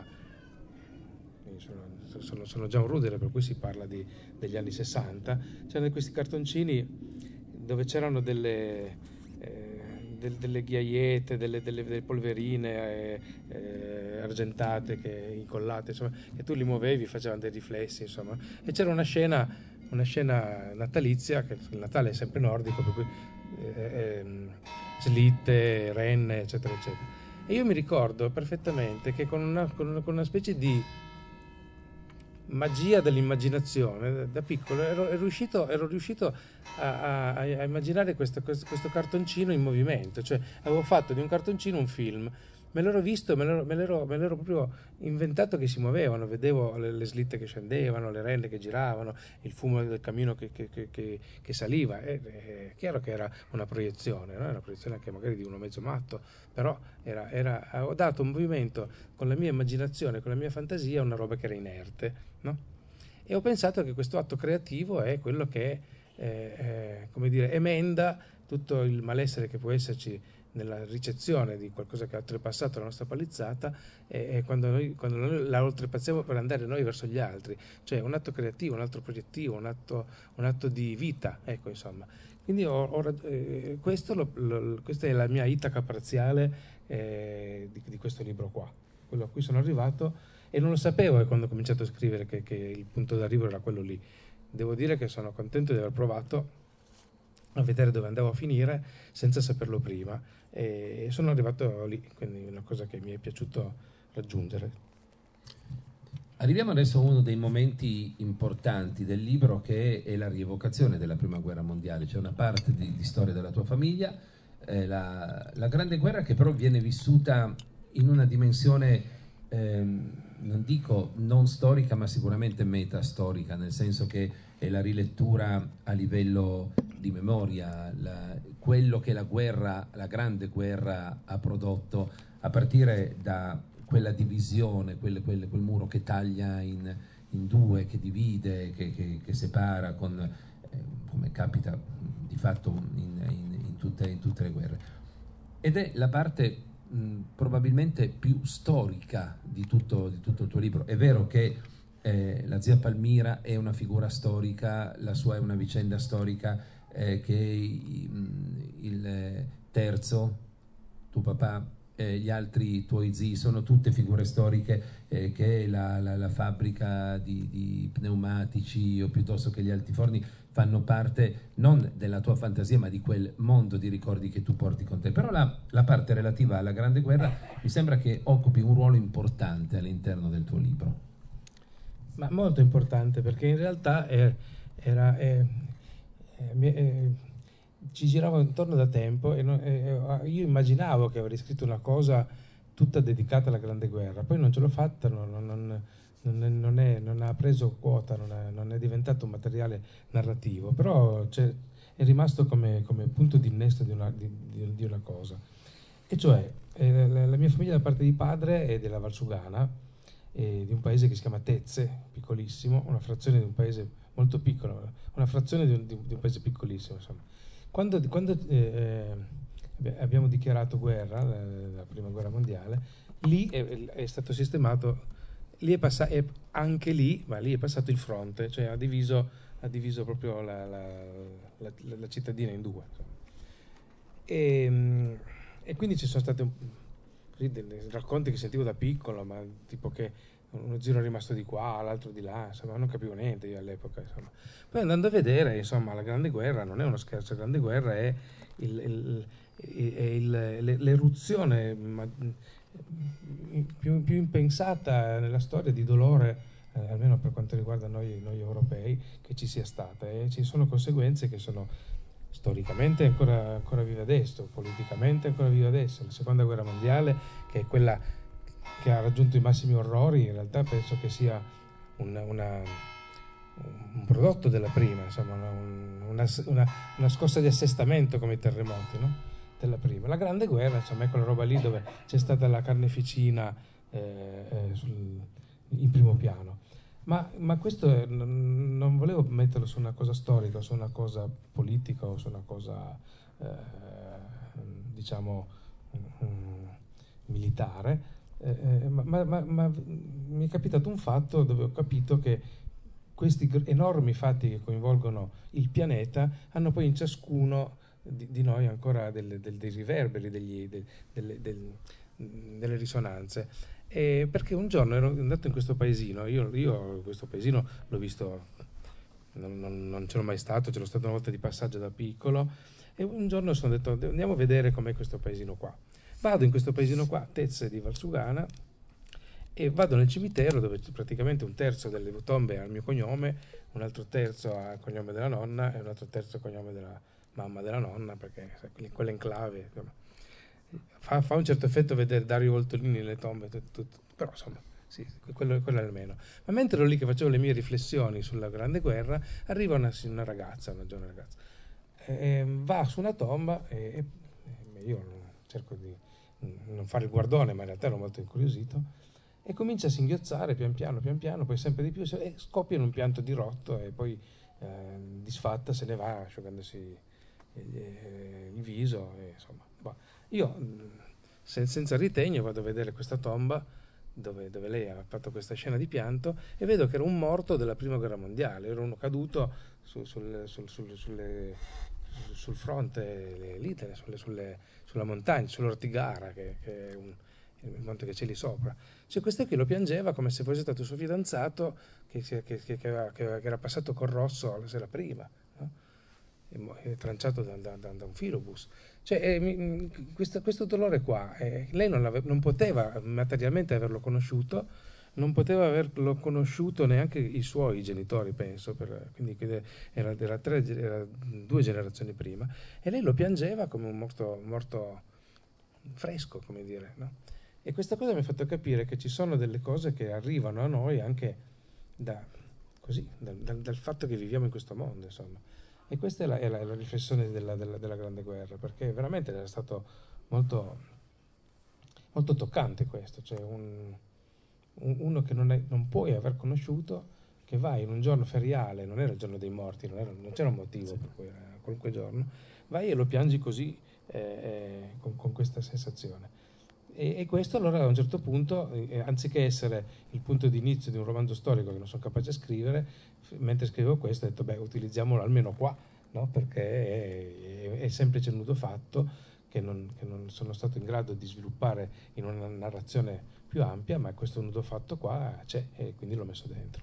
sono, sono, sono già un rudere, per cui si parla di, degli anni sessanta. C'erano questi cartoncini dove c'erano delle, eh, del, delle ghiaiette, delle, delle, delle polverine eh, eh, argentate, che, incollate, insomma, che tu li muovevi, facevano dei riflessi, insomma. E c'era una scena una scena natalizia, che il Natale è sempre nordico, per cui eh, eh, slitte, renne, eccetera eccetera. E io mi ricordo perfettamente che con una, con una, con una specie di magia dell'immaginazione, da piccolo ero, ero riuscito, ero riuscito a, a, a immaginare questo, questo, questo cartoncino in movimento, cioè avevo fatto di un cartoncino un film. Me l'ero visto, me l'ero, me, l'ero, me l'ero proprio inventato che si muovevano, vedevo le, le slitte che scendevano, le renne che giravano, il fumo del camino che, che, che, che, che saliva. È, è chiaro che era una proiezione, no? Era una proiezione anche magari di uno mezzo matto, però era, era, ho dato un movimento con la mia immaginazione, con la mia fantasia, una roba che era inerte, no? E ho pensato che questo atto creativo è quello che, eh, eh, come dire, emenda tutto il malessere che può esserci nella ricezione di qualcosa che ha oltrepassato la nostra palizzata, e, e quando, noi, quando noi la oltrepassiamo per andare noi verso gli altri, cioè un atto creativo, un atto proiettivo, un atto, un atto di vita, ecco, insomma. Quindi ho, ho, eh, questo lo, lo, questa è la mia Itaca parziale eh, di, di questo libro qua, quello a cui sono arrivato, e non lo sapevo eh, quando ho cominciato a scrivere che, che il punto d'arrivo era quello lì. Devo dire che sono contento di aver provato a vedere dove andavo a finire senza saperlo prima, e sono arrivato lì, quindi è una cosa che mi è piaciuto raggiungere. Arriviamo adesso a uno dei momenti importanti del libro, che è la rievocazione della Prima Guerra Mondiale. C'è una parte di, di storia della tua famiglia, eh, la, la Grande Guerra, che però viene vissuta in una dimensione ehm, non dico non storica, ma sicuramente metastorica, nel senso che è la rilettura a livello di memoria, la, quello che la guerra, la Grande Guerra ha prodotto, a partire da quella divisione, quel, quel, quel muro che taglia in, in due, che divide, che, che, che separa, con, eh, come capita di fatto in, in, in, tutte, in tutte le guerre. Ed è la parte mh, probabilmente più storica di tutto, di tutto il tuo libro. È vero che eh, la zia Palmira è una figura storica, la sua è una vicenda storica, eh, che mh, il terzo tuo papà, eh, gli altri tuoi zii, sono tutte figure storiche eh, che la, la, la fabbrica di, di pneumatici o piuttosto che gli altiforni fanno parte non della tua fantasia ma di quel mondo di ricordi che tu porti con te. Però la, la parte relativa alla Grande Guerra mi sembra che occupi un ruolo importante all'interno del tuo libro. Ma molto importante, perché in realtà è, era, è, è, è, ci giravo intorno da tempo e, non, e io immaginavo che avrei scritto una cosa tutta dedicata alla Grande Guerra, poi non ce l'ho fatta, non, non, non, è, non, è, non ha preso quota, non è, non è diventato un materiale narrativo, però è rimasto come, come punto di innesto di una, di, di, di una cosa. E cioè, eh, la, la mia famiglia da parte di padre è della Valsugana, di un paese che si chiama Tezze, piccolissimo, una frazione di un paese molto piccolo, una frazione di un, di un paese piccolissimo, insomma. Quando, quando eh, abbiamo dichiarato guerra, la, la prima guerra mondiale, lì è, è stato sistemato, lì è passato, è, anche lì, ma lì è passato il fronte, cioè ha diviso, ha diviso proprio la, la, la, la cittadina in due. E, e quindi ci sono stati un così dei racconti che sentivo da piccolo, ma tipo che uno zio è rimasto di qua, l'altro di là, insomma non capivo niente io all'epoca, insomma. Poi andando a vedere, insomma, la Grande Guerra non è uno scherzo, la Grande Guerra è, il, il, è il, l'eruzione più, più impensata nella storia di dolore, eh, almeno per quanto riguarda noi, noi europei, che ci sia stata, e ci sono conseguenze che sono storicamente ancora, ancora vive adesso, politicamente ancora vive adesso. La seconda guerra mondiale, che è quella che ha raggiunto i massimi orrori, in realtà penso che sia una, una, un prodotto della prima, insomma, una, una, una scossa di assestamento come i terremoti, no? Della prima. La Grande Guerra, insomma, è quella roba lì dove c'è stata la carneficina eh, eh, sul, in primo piano. Ma, ma questo è, non, non volevo metterlo su una cosa storica, su una cosa politica o su una cosa, eh, diciamo, um, militare, eh, ma, ma, ma mi è capitato un fatto dove ho capito che questi enormi fatti che coinvolgono il pianeta hanno poi in ciascuno di, di noi ancora delle, del, dei riverberi, degli, de, delle, del, delle risonanze. Eh, perché un giorno ero andato in questo paesino, io, io questo paesino l'ho visto, non, non, non c'ero mai stato, c'ero stato una volta di passaggio da piccolo, e un giorno sono detto andiamo a vedere com'è questo paesino qua. Vado in questo paesino qua, Tezze di Valsugana, e vado nel cimitero dove praticamente un terzo delle tombe ha il mio cognome, un altro terzo ha il cognome della nonna e un altro terzo il cognome della mamma della nonna, perché quell'enclave, insomma. Fa, fa un certo effetto vedere Dario Voltolini nelle tombe, tutto, tutto. Però insomma, sì, quello, quello almeno. Ma mentre ero lì che facevo le mie riflessioni sulla Grande Guerra, arriva una, una ragazza, una giovane ragazza, e va su una tomba e, e io cerco di non fare il guardone, ma in realtà ero molto incuriosito, e comincia a singhiozzare pian piano, pian piano, poi sempre di più, e scoppia in un pianto dirotto e poi eh, disfatta se ne va asciugandosi il, il viso, e, insomma. Boh. Io se, senza ritegno vado a vedere questa tomba dove, dove lei ha fatto questa scena di pianto e vedo che era un morto della prima guerra mondiale, era uno caduto su, sul, sul, sul, sulle, sul fronte lì, sulle, sulle, sulla montagna, sull'Ortigara, che, che è un, il monte che c'è lì sopra. Cioè, questo qui lo piangeva come se fosse stato suo fidanzato che, che, che, che, aveva, che era passato col rosso la sera prima, no? E, tranciato da, da, da un filobus. Cioè, eh, questo, questo dolore qua, eh, lei non, non poteva materialmente averlo conosciuto, non poteva averlo conosciuto neanche i suoi genitori, penso, per, quindi era, era, tre, era due generazioni prima, e lei lo piangeva come un morto, morto fresco, come dire, no? E questa cosa mi ha fatto capire che ci sono delle cose che arrivano a noi anche da, così, dal, dal, dal fatto che viviamo in questo mondo, insomma. E questa è la, è la, è la riflessione della, della, della Grande Guerra, perché veramente era stato molto, molto toccante questo, cioè un, un, uno che non, è, non puoi aver conosciuto, che vai in un giorno feriale, non era il giorno dei morti, non, era, non c'era un motivo per cui era qualunque giorno, vai e lo piangi così, eh, eh, con, con questa sensazione. E, e questo allora a un certo punto, eh, anziché essere il punto di inizio di un romanzo storico che non sono capace a scrivere, f- mentre scrivevo questo ho detto beh, utilizziamolo almeno qua, no? Perché è, è, è semplice il nudo fatto che non, che non sono stato in grado di sviluppare in una narrazione più ampia, ma questo nudo fatto qua c'è e quindi l'ho messo dentro.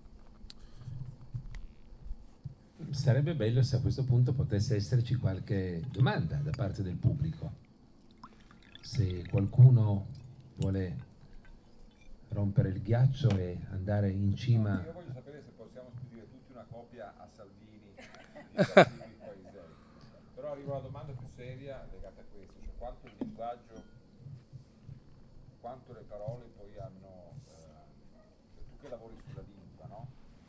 Sarebbe bello se a questo punto potesse esserci qualche domanda da parte del pubblico. Se qualcuno vuole rompere il ghiaccio e andare in cima. No, io voglio sapere se possiamo spedire tutti una copia a Salvini di Salvini Paesei. Però arriva una domanda più seria legata a questo, cioè quanto il linguaggio, quanto le parole poi hanno, eh, tu che lavori sulla lingua, no?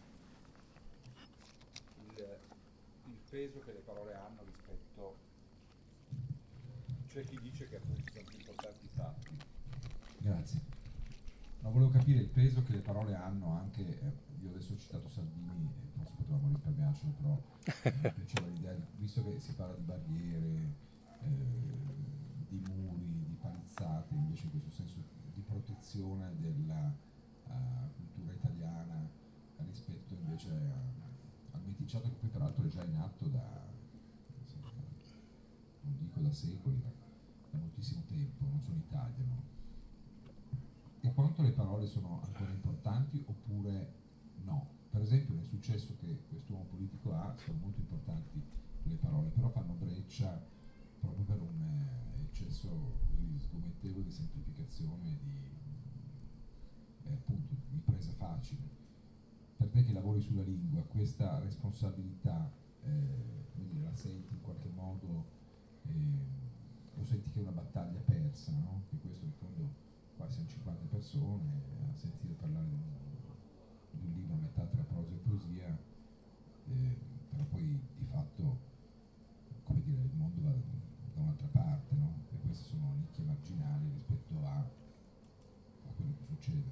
Il, il peso che le parole hanno rispetto, c'è chi dice che appunto sono più importanti i fatti. Grazie. No, volevo capire il peso che le parole hanno anche, eh, io adesso ho citato Salvini, eh, forse potevamo risparmiarcelo, però eh, mi piaceva l'idea, visto che si parla di barriere, eh, di muri, di palizzate, invece in questo senso di protezione della uh, cultura italiana rispetto invece a, al meticciato che poi peraltro è già in atto da, non dico da secoli, ma da moltissimo tempo, non solo in Italia, no? E quanto le parole sono ancora importanti oppure no? Per esempio nel successo che quest'uomo politico ha sono molto importanti le parole, però fanno breccia proprio per un eh, eccesso così sgomettevole di semplificazione, di, eh, appunto, di presa facile. Per te che lavori sulla lingua, questa responsabilità eh, come dire, la senti in qualche modo, eh, o senti che è una battaglia persa, no? Che questo in fondo qua siamo cinquanta persone a sentire parlare di un, di un libro a metà tra prosa e poesia, eh, però poi di fatto, come dire, il mondo va da un'altra parte, no? E queste sono nicchie marginali rispetto a, a quello che succede.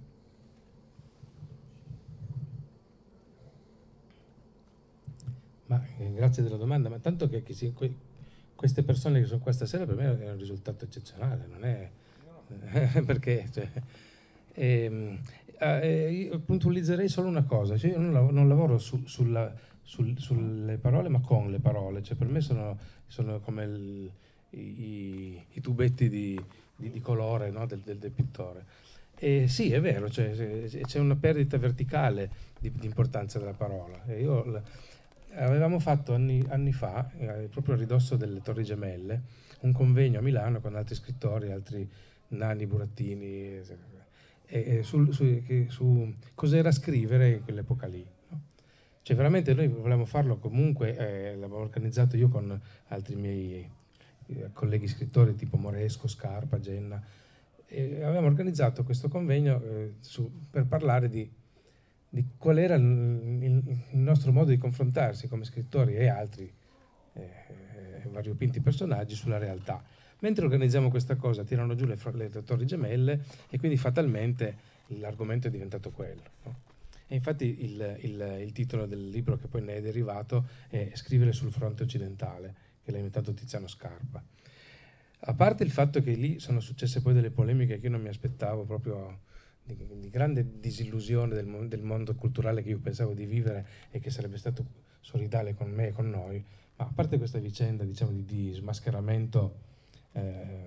Ma eh, grazie della domanda, ma tanto che, che si, que, queste persone che sono qua stasera per me è un risultato eccezionale, non è... perché cioè, ehm, eh, io puntualizzerei solo una cosa, cioè io non, lav- non lavoro su, sulla, sul, sulle parole ma con le parole, cioè per me sono, sono come il, i, i tubetti di, di, di colore, no? del, del, del pittore. E sì, è vero, cioè, c'è una perdita verticale di, di importanza della parola. E io, l- avevamo fatto anni, anni fa, eh, proprio a ridosso delle Torri Gemelle, un convegno a Milano con altri scrittori, altri Nanni, Burattini, e, e sul, su, che, su cos'era scrivere in quell'epoca lì. No? Cioè veramente noi volevamo farlo comunque, eh, l'avevo organizzato io con altri miei eh, colleghi scrittori tipo Moresco, Scarpa, Genna, e avevamo organizzato questo convegno eh, su, per parlare di, di qual era il, il, il nostro modo di confrontarsi come scrittori e altri eh, variopinti personaggi sulla realtà. Mentre organizziamo questa cosa tirano giù le, le, le Torri Gemelle e quindi fatalmente l'argomento è diventato quello. No? E infatti il, il, il titolo del libro che poi ne è derivato è Scrivere sul fronte occidentale, che l'ha inventato Tiziano Scarpa. A parte il fatto che lì sono successe poi delle polemiche che io non mi aspettavo, proprio di, di grande disillusione del, del mondo culturale che io pensavo di vivere e che sarebbe stato solidale con me e con noi, ma a parte questa vicenda, diciamo, di, di smascheramento, eh,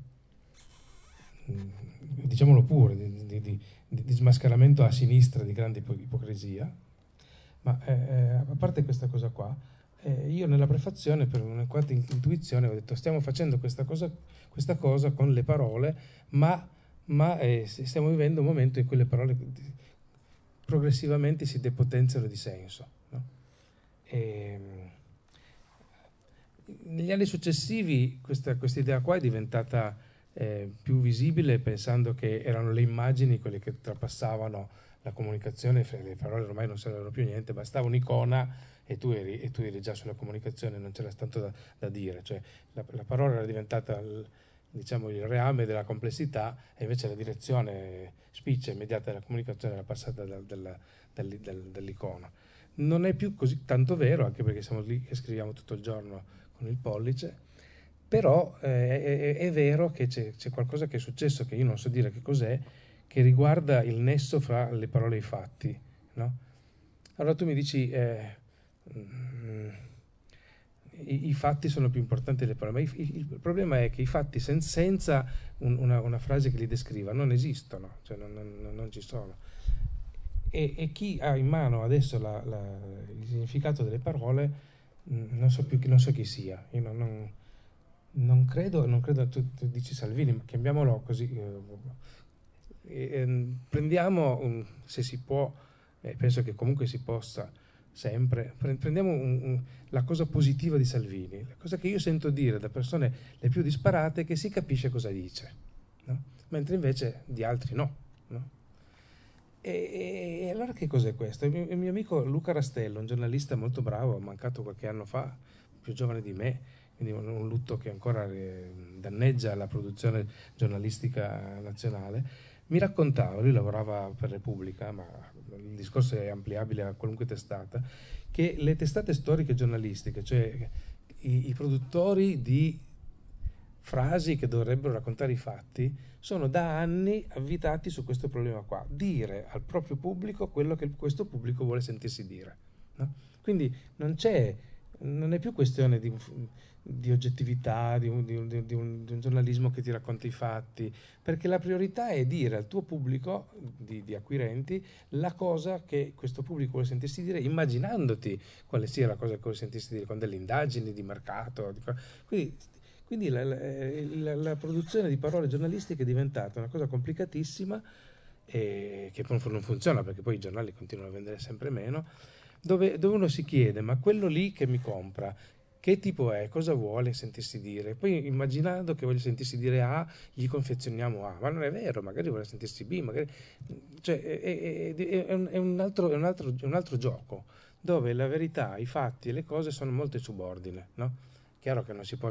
diciamolo pure, di, di, di, di smascheramento a sinistra di grande ipocrisia, ma eh, a parte questa cosa qua, eh, io nella prefazione, per una qualche intuizione, ho detto stiamo facendo questa cosa, questa cosa con le parole, ma, ma eh, stiamo vivendo un momento in cui le parole progressivamente si depotenziano di senso. No? E, negli anni successivi questa idea qua è diventata eh, più visibile pensando che erano le immagini quelle che trapassavano la comunicazione, le parole ormai non servono più niente, bastava un'icona e tu eri, e tu eri già sulla comunicazione, non c'era tanto da, da dire, cioè la, la parola era diventata il, diciamo, il reame della complessità e invece la direzione spiccia immediata della comunicazione era passata da, dalla, dall, dall, dall'icona. Non è più così tanto vero, anche perché siamo lì e scriviamo tutto il giorno con il pollice, però eh, è, è vero che c'è, c'è qualcosa che è successo, che io non so dire che cos'è, che riguarda il nesso fra le parole e i fatti. No? Allora tu mi dici, eh, i, i fatti sono più importanti delle parole, ma il, il problema è che i fatti sen, senza un, una, una frase che li descriva non esistono, cioè non, non, non ci sono. E, e chi ha in mano adesso la, la, il significato delle parole, mh, non so più chi, non so chi sia. Io non, non, non credo, non credo, tu, tu dici Salvini, ma chiamiamolo così, eh, eh, prendiamo, un, se si può, eh, penso che comunque si possa sempre, prendiamo un, un, la cosa positiva di Salvini, la cosa che io sento dire da persone le più disparate è che si capisce cosa dice, no? Mentre invece di altri no, no? E, e allora che cos'è questo? Il mio, il mio amico Luca Rastello, un giornalista molto bravo, mancato qualche anno fa, più giovane di me, quindi un, un lutto che ancora eh, danneggia la produzione giornalistica nazionale, mi raccontava, lui lavorava per Repubblica, ma il discorso è ampliabile a qualunque testata, che le testate storiche giornalistiche, cioè i, i produttori di frasi che dovrebbero raccontare i fatti, sono da anni avvitati su questo problema qua, dire al proprio pubblico quello che questo pubblico vuole sentirsi dire, no? Quindi non c'è, non è più questione di, di oggettività, di un, di, un, di, un, di un giornalismo che ti racconta i fatti, perché la priorità è dire al tuo pubblico di, di acquirenti la cosa che questo pubblico vuole sentirsi dire, immaginandoti quale sia la cosa che vuole sentirsi dire, con delle indagini di mercato, di, quindi Quindi la, la, la produzione di parole giornalistiche è diventata una cosa complicatissima, e che non funziona perché poi i giornali continuano a vendere sempre meno, dove, dove uno si chiede, ma quello lì che mi compra, che tipo è, cosa vuole sentirsi dire? Poi immaginando che voglia sentirsi dire A, gli confezioniamo A, ma non è vero, magari vuole sentirsi B, magari, cioè, è, è, è, un, è, un altro, è, un altro, è un altro gioco, dove la verità, i fatti e le cose sono molto in subordine, no? Chiaro che non si può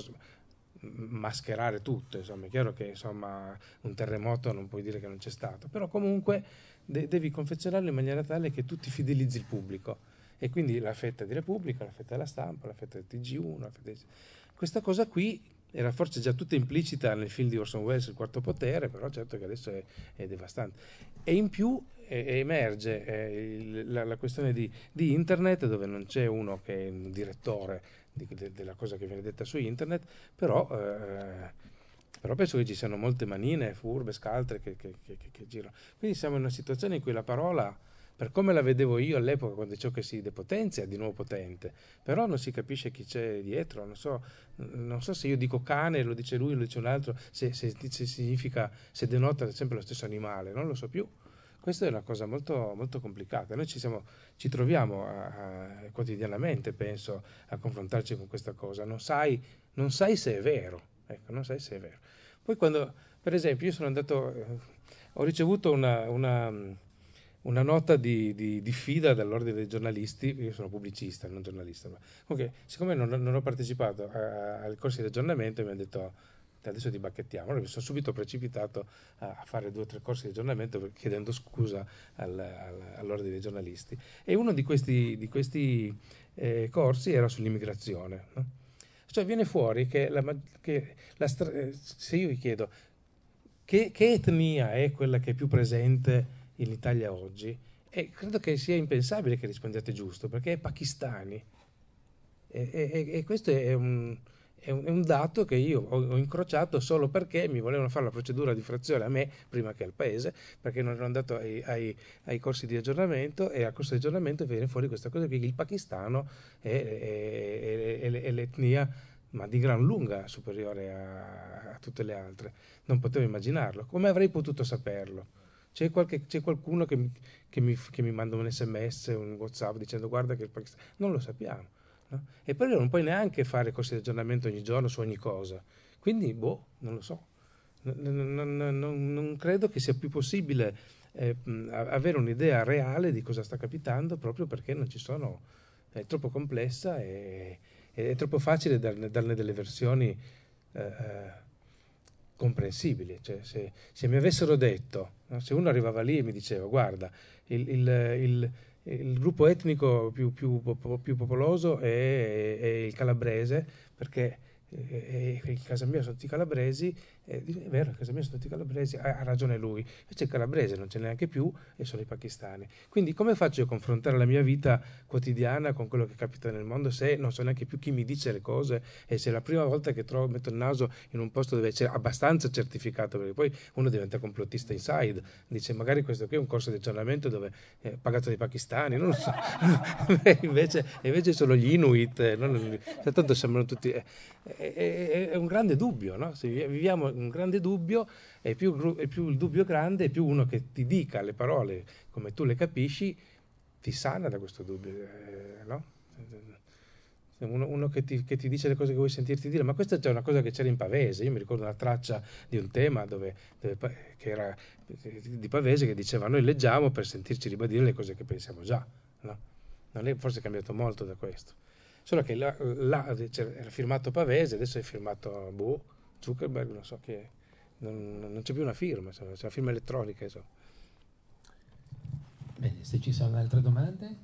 mascherare tutto, insomma, è chiaro che insomma un terremoto non puoi dire che non c'è stato, però comunque de- devi confezionarlo in maniera tale che tu ti fidelizzi il pubblico, e quindi la fetta di Repubblica, la fetta della Stampa, la fetta del T G uno, la fetta di... questa cosa qui era forse già tutta implicita nel film di Orson Welles, Il quarto potere, però certo che adesso è, è devastante, e in più eh, emerge eh, il, la, la questione di, di internet, dove non c'è uno che è un direttore Di, de, della cosa che viene detta su internet, però, eh, però penso che ci siano molte manine furbe, scaltre che, che, che, che girano. Quindi siamo in una situazione in cui la parola, per come la vedevo io all'epoca quando dicevo che si depotenzia, è di nuovo potente, però non si capisce chi c'è dietro, non so, non so se io dico cane, lo dice lui, lo dice un altro, se, se, se significa, se denota sempre lo stesso animale, non lo so più. Questa è una cosa molto, molto complicata. Noi ci, siamo, ci troviamo a, a, quotidianamente, penso, a confrontarci con questa cosa. Non sai, non sai se è vero. Ecco, non sai se è vero. Poi quando, per esempio, io sono andato, eh, ho ricevuto una, una, una nota di, di, di fida dall'ordine dei giornalisti, io sono pubblicista, non giornalista, ma comunque, siccome non, non ho partecipato ai corsi di aggiornamento, mi hanno detto adesso ti bacchettiamo. Allora mi sono subito precipitato a fare due o tre corsi di aggiornamento chiedendo scusa al, al, all'ordine dei giornalisti, e uno di questi, di questi eh, corsi era sull'immigrazione, no? Cioè viene fuori che, la, che la, se io vi chiedo che, che etnia è quella che è più presente in Italia oggi, e credo che sia impensabile che rispondiate giusto, perché è pakistani, e, e, e questo è un È un, è un dato che io ho, ho incrociato solo perché mi volevano fare la procedura di frazione a me prima che al paese, perché non ero andato ai, ai, ai corsi di aggiornamento, e al corso di aggiornamento viene fuori questa cosa che il pakistano è, è, è, è l'etnia, ma di gran lunga superiore a, a tutte le altre. Non potevo immaginarlo. Come avrei potuto saperlo? C'è, qualche, c'è qualcuno che mi, che, mi, che mi manda un sms, un WhatsApp dicendo guarda che il pakistano... Non lo sappiamo. No? E poi non puoi neanche fare corsi di aggiornamento ogni giorno su ogni cosa, quindi boh, non lo so, non, non, non, non credo che sia più possibile eh, avere un'idea reale di cosa sta capitando, proprio perché non ci sono, è troppo complessa e è troppo facile darne, darne delle versioni eh, comprensibili. Cioè, se, se mi avessero detto, no? Se uno arrivava lì e mi diceva guarda il, il, il il gruppo etnico più, più, più popoloso è, è il calabrese, perché eh, in casa mia sono tutti calabresi, E dice, è vero, a casa mia sono tutti calabresi, ha, ha ragione lui, invece il calabrese non c'è neanche più e sono i pakistani. Quindi come faccio a confrontare la mia vita quotidiana con quello che capita nel mondo se non so neanche più chi mi dice le cose e se è la prima volta che trovo, metto il naso in un posto dove c'è abbastanza certificato, perché poi uno diventa complottista inside, dice magari questo qui è un corso di aggiornamento dove è pagato dai pakistani, non lo so. invece, invece sono gli Inuit, non, cioè, tanto sembrano tutti... È, è, è un grande dubbio, no? Se viviamo un grande dubbio, e più, e più il dubbio è grande, e più uno che ti dica le parole come tu le capisci, ti sana da questo dubbio, eh, no? Uno, uno che, ti, che ti dice le cose che vuoi sentirti dire, ma questa è già una cosa che c'era in Pavese. Io mi ricordo una traccia di un tema dove, dove, che era di Pavese che diceva noi leggiamo per sentirci ribadire le cose che pensiamo già, no? Non è forse cambiato molto da questo, solo che là, là era firmato Pavese, adesso è firmato boh, Zuckerberg, non so che non, non c'è più una firma, c'è una firma elettronica, insomma. Bene, se ci sono altre domande?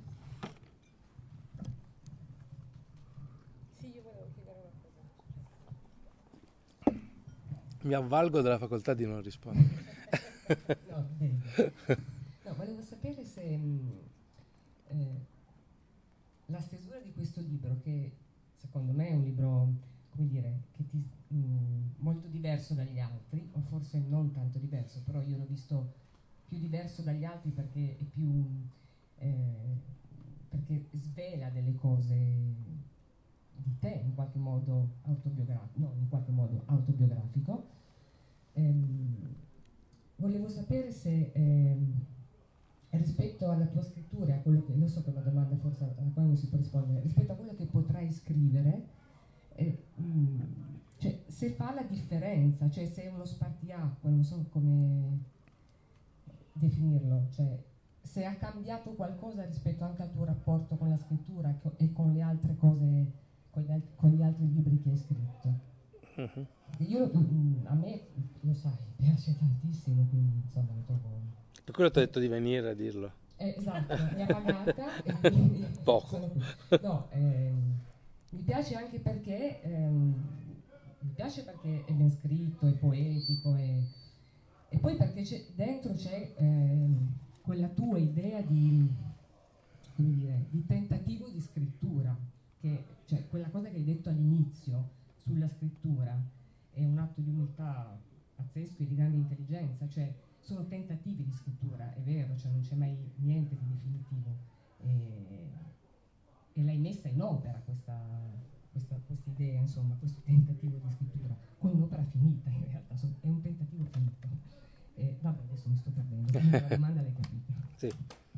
Mi avvalgo della facoltà di non rispondere. No, no, volevo sapere se eh, la stesura di questo libro, che secondo me è un libro, come dire, che ti, mh, molto diverso dagli altri, o forse non tanto diverso, però io l'ho visto più diverso dagli altri perché è più eh, perché svela delle cose di te in qualche modo autobiografico, no, in qualche modo autobiografico. Ehm, volevo sapere se ehm, rispetto alla tua scrittura, a quello che, lo so che è una domanda forse alla quale non si può rispondere, rispetto a quello che potrai scrivere, eh, mh, cioè, se fa la differenza, cioè se è uno spartiacque, non so come definirlo, cioè se ha cambiato qualcosa rispetto anche al tuo rapporto con la scrittura e con le altre cose, con gli, alt- con gli altri libri che hai scritto. Uh-huh. Io, mh, a me, lo sai, piace tantissimo, quindi insomma lo trovo... Per quello ti ho detto di venire a dirlo. Eh, esatto, mi ha pagata e quindi poco. Sono qui. No, ehm, mi piace anche perché ehm, mi piace perché è ben scritto, è poetico e, e poi perché c'è, dentro c'è ehm, quella tua idea di, come dire, di tentativo di scrittura, che, cioè quella cosa che hai detto all'inizio sulla scrittura è un atto di umiltà pazzesco e di grande intelligenza, cioè sono tentativi di scrittura, è vero, cioè non c'è mai niente di definitivo e, e l'hai messa in opera questa, questa, questa idea, insomma, questo tentativo di scrittura, con un'opera finita in realtà, è un tentativo finito. E, vabbè, adesso mi sto perdendo, quindi la domanda l'hai capita. Sì.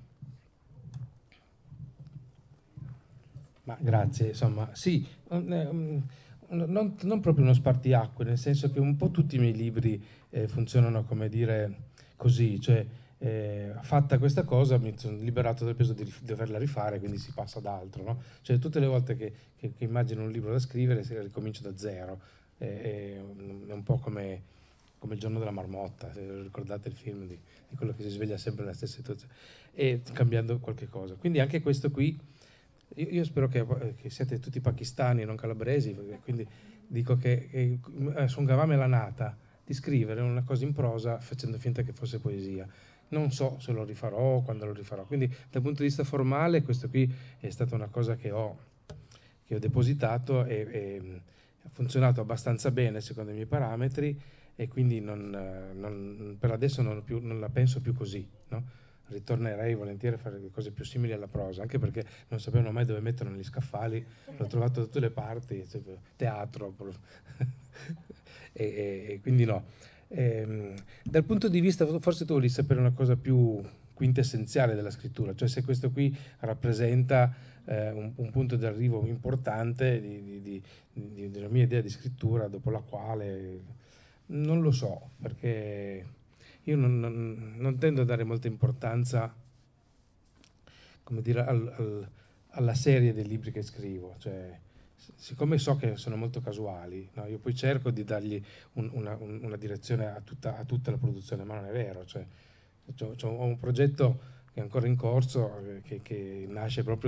Ma grazie, insomma, sì, non, non, non proprio uno spartiacque, nel senso che un po' tutti i miei libri eh, funzionano, come dire, così, cioè eh, fatta questa cosa mi sono liberato dal peso di, rif- di doverla rifare, quindi si passa ad altro, no? Cioè tutte le volte che, che, che immagino un libro da scrivere ricomincio da zero, eh, è un po' come, come Il giorno della marmotta, se ricordate il film di, di quello che si sveglia sempre nella stessa situazione, e cambiando qualche cosa. Quindi anche questo qui, io, io spero che, che siate tutti pakistani e non calabresi, quindi dico che, che sono Gavame la nata di scrivere una cosa in prosa facendo finta che fosse poesia. Non so se lo rifarò o quando lo rifarò, quindi dal punto di vista formale questo qui è stata una cosa che ho, che ho depositato e, e ha funzionato abbastanza bene secondo i miei parametri e quindi non, non, per adesso non, più, non la penso più così, no? Ritornerei volentieri a fare cose più simili alla prosa, anche perché non sapevano mai dove metterlo negli scaffali, l'ho trovato da tutte le parti, teatro, e, e, e quindi no. E, dal punto di vista, forse tu volevi sapere una cosa più quintessenziale della scrittura, cioè se questo qui rappresenta eh, un, un punto di arrivo importante di, di, di, di, della mia idea di scrittura, dopo la quale non lo so, perché io non, non, non tendo a dare molta importanza, come dire, al, al, alla serie dei libri che scrivo, cioè siccome so che sono molto casuali, no, io poi cerco di dargli un, una, un, una direzione a tutta, a tutta la produzione, ma non è vero, cioè, c'ho, c'ho, ho un progetto che è ancora in corso, che, che nasce proprio dal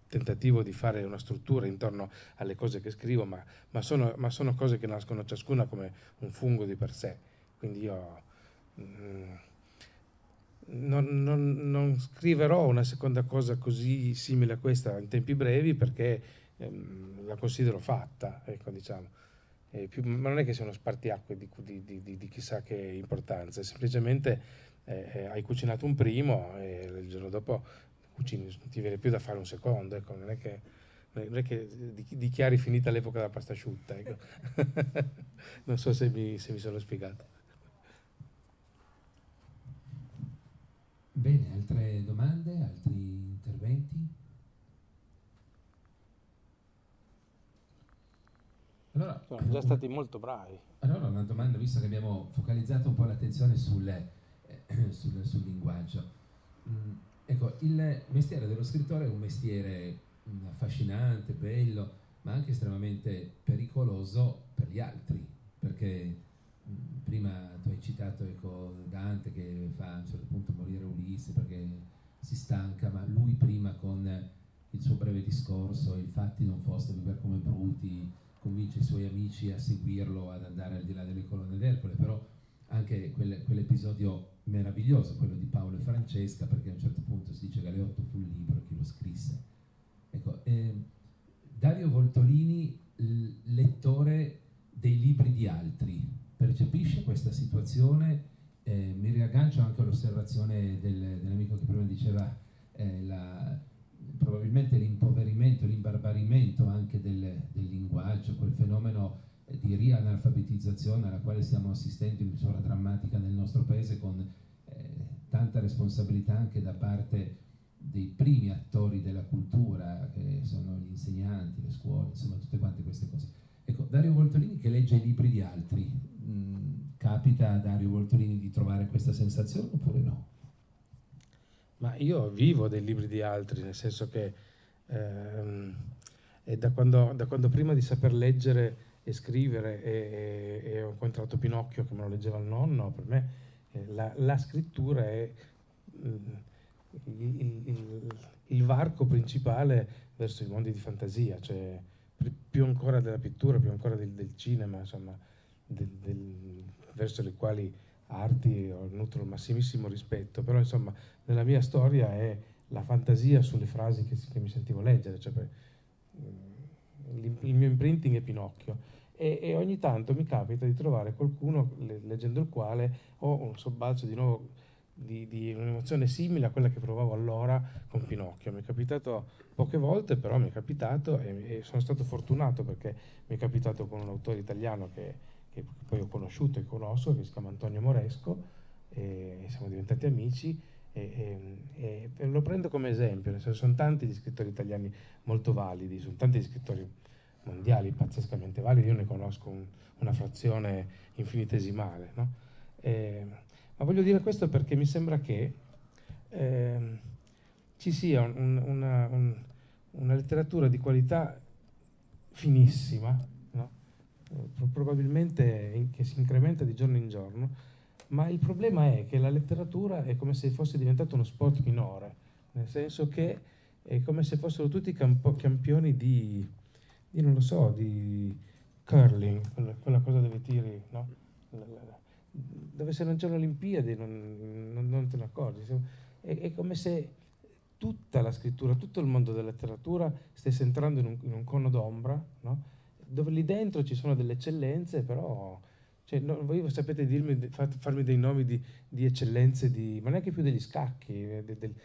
tentativo di fare una struttura intorno alle cose che scrivo, ma, ma, sono, ma sono cose che nascono ciascuna come un fungo di per sé. Quindi io mm, non, non, non scriverò una seconda cosa così simile a questa in tempi brevi, perché ehm, la considero fatta, ecco, diciamo. E più, ma non è che sia uno spartiacque di, di, di, di chissà che importanza, è semplicemente eh, hai cucinato un primo e il giorno dopo cucini, ti viene più da fare un secondo, ecco, non è che, non è che dichiari finita l'epoca della pasta asciutta, ecco. Non so se mi, se mi sono spiegato. Bene, altre domande, altri interventi? Allora, sono già stati molto bravi. Allora una domanda, visto che abbiamo focalizzato un po' l'attenzione sul, eh, sul, sul linguaggio. Mm, ecco, il mestiere dello scrittore è un mestiere mm, affascinante, bello, ma anche estremamente pericoloso per gli altri, perché mm, prima tu hai citato, ecco, Dante che fa a un certo punto morire Ulisse perché si stanca, ma lui prima con il suo breve discorso, i fatti non fossero viver come bruti, convince i suoi amici a seguirlo, ad andare al di là delle colonne d'Ercole, però anche quel, quell'episodio meraviglioso, quello di Paolo e Francesca, perché a un certo punto si dice Galeotto fu il libro, chi lo scrisse. Ecco, eh, Dario Voltolini, lettore dei libri di altri, percepisce questa situazione? Eh, mi riaggancio anche all'osservazione del, dell'amico che prima diceva eh, la, probabilmente l'impoverimento, l'imbarbarimento anche del, del linguaggio, quel fenomeno eh, di rianalfabetizzazione alla quale stiamo assistendo in misura drammatica nel nostro paese, con eh, tanta responsabilità anche da parte dei primi attori della cultura, che sono gli insegnanti, le scuole, insomma tutte quante queste cose. Ecco, Dario Voltolini che legge i libri di altri, mh, capita a Dario Voltolini di trovare questa sensazione oppure no? Ma io vivo dei libri di altri, nel senso che ehm, è da, quando, da quando prima di saper leggere e scrivere e, e, e ho incontrato Pinocchio che me lo leggeva il nonno, per me eh, la, la scrittura è mm, il, il, il varco principale verso i mondi di fantasia, cioè più ancora della pittura, più ancora del, del cinema, insomma, del, del, verso le quali arti nutro il massimissimo rispetto, però insomma nella mia storia è la fantasia sulle frasi che, che mi sentivo leggere, cioè, per, il, il mio imprinting è Pinocchio e, e ogni tanto mi capita di trovare qualcuno le, leggendo il quale ho un sobbalzo di nuovo di, di un'emozione simile a quella che provavo allora con Pinocchio. Mi è capitato poche volte, però mi è capitato e, e sono stato fortunato perché mi è capitato con un autore italiano che, che poi ho conosciuto e conosco, che si chiama Antonio Moresco, e siamo diventati amici. E, e, e lo prendo come esempio, nel senso, sono tanti gli scrittori italiani molto validi, sono tanti gli scrittori mondiali pazzescamente validi, io ne conosco un, una frazione infinitesimale, no? E, ma voglio dire questo perché mi sembra che eh, ci sia un, una, un, una letteratura di qualità finissima, no? Probabilmente in, che si incrementa di giorno in giorno, ma il problema è che la letteratura è come se fosse diventato uno sport minore, nel senso che è come se fossero tutti campo, campioni di, di, non lo so, di curling, quella, quella cosa dove tiri, no? La, la, dove se non c'è un'Olimpiade non, non, non te ne accorgi. È, è come se tutta la scrittura, tutto il mondo della letteratura stesse entrando in un, in un cono d'ombra, no? Dove lì dentro ci sono delle eccellenze, però... Cioè, no, voi sapete dirmi, farmi dei nomi di, di eccellenze, di, ma neanche più degli scacchi, de, de,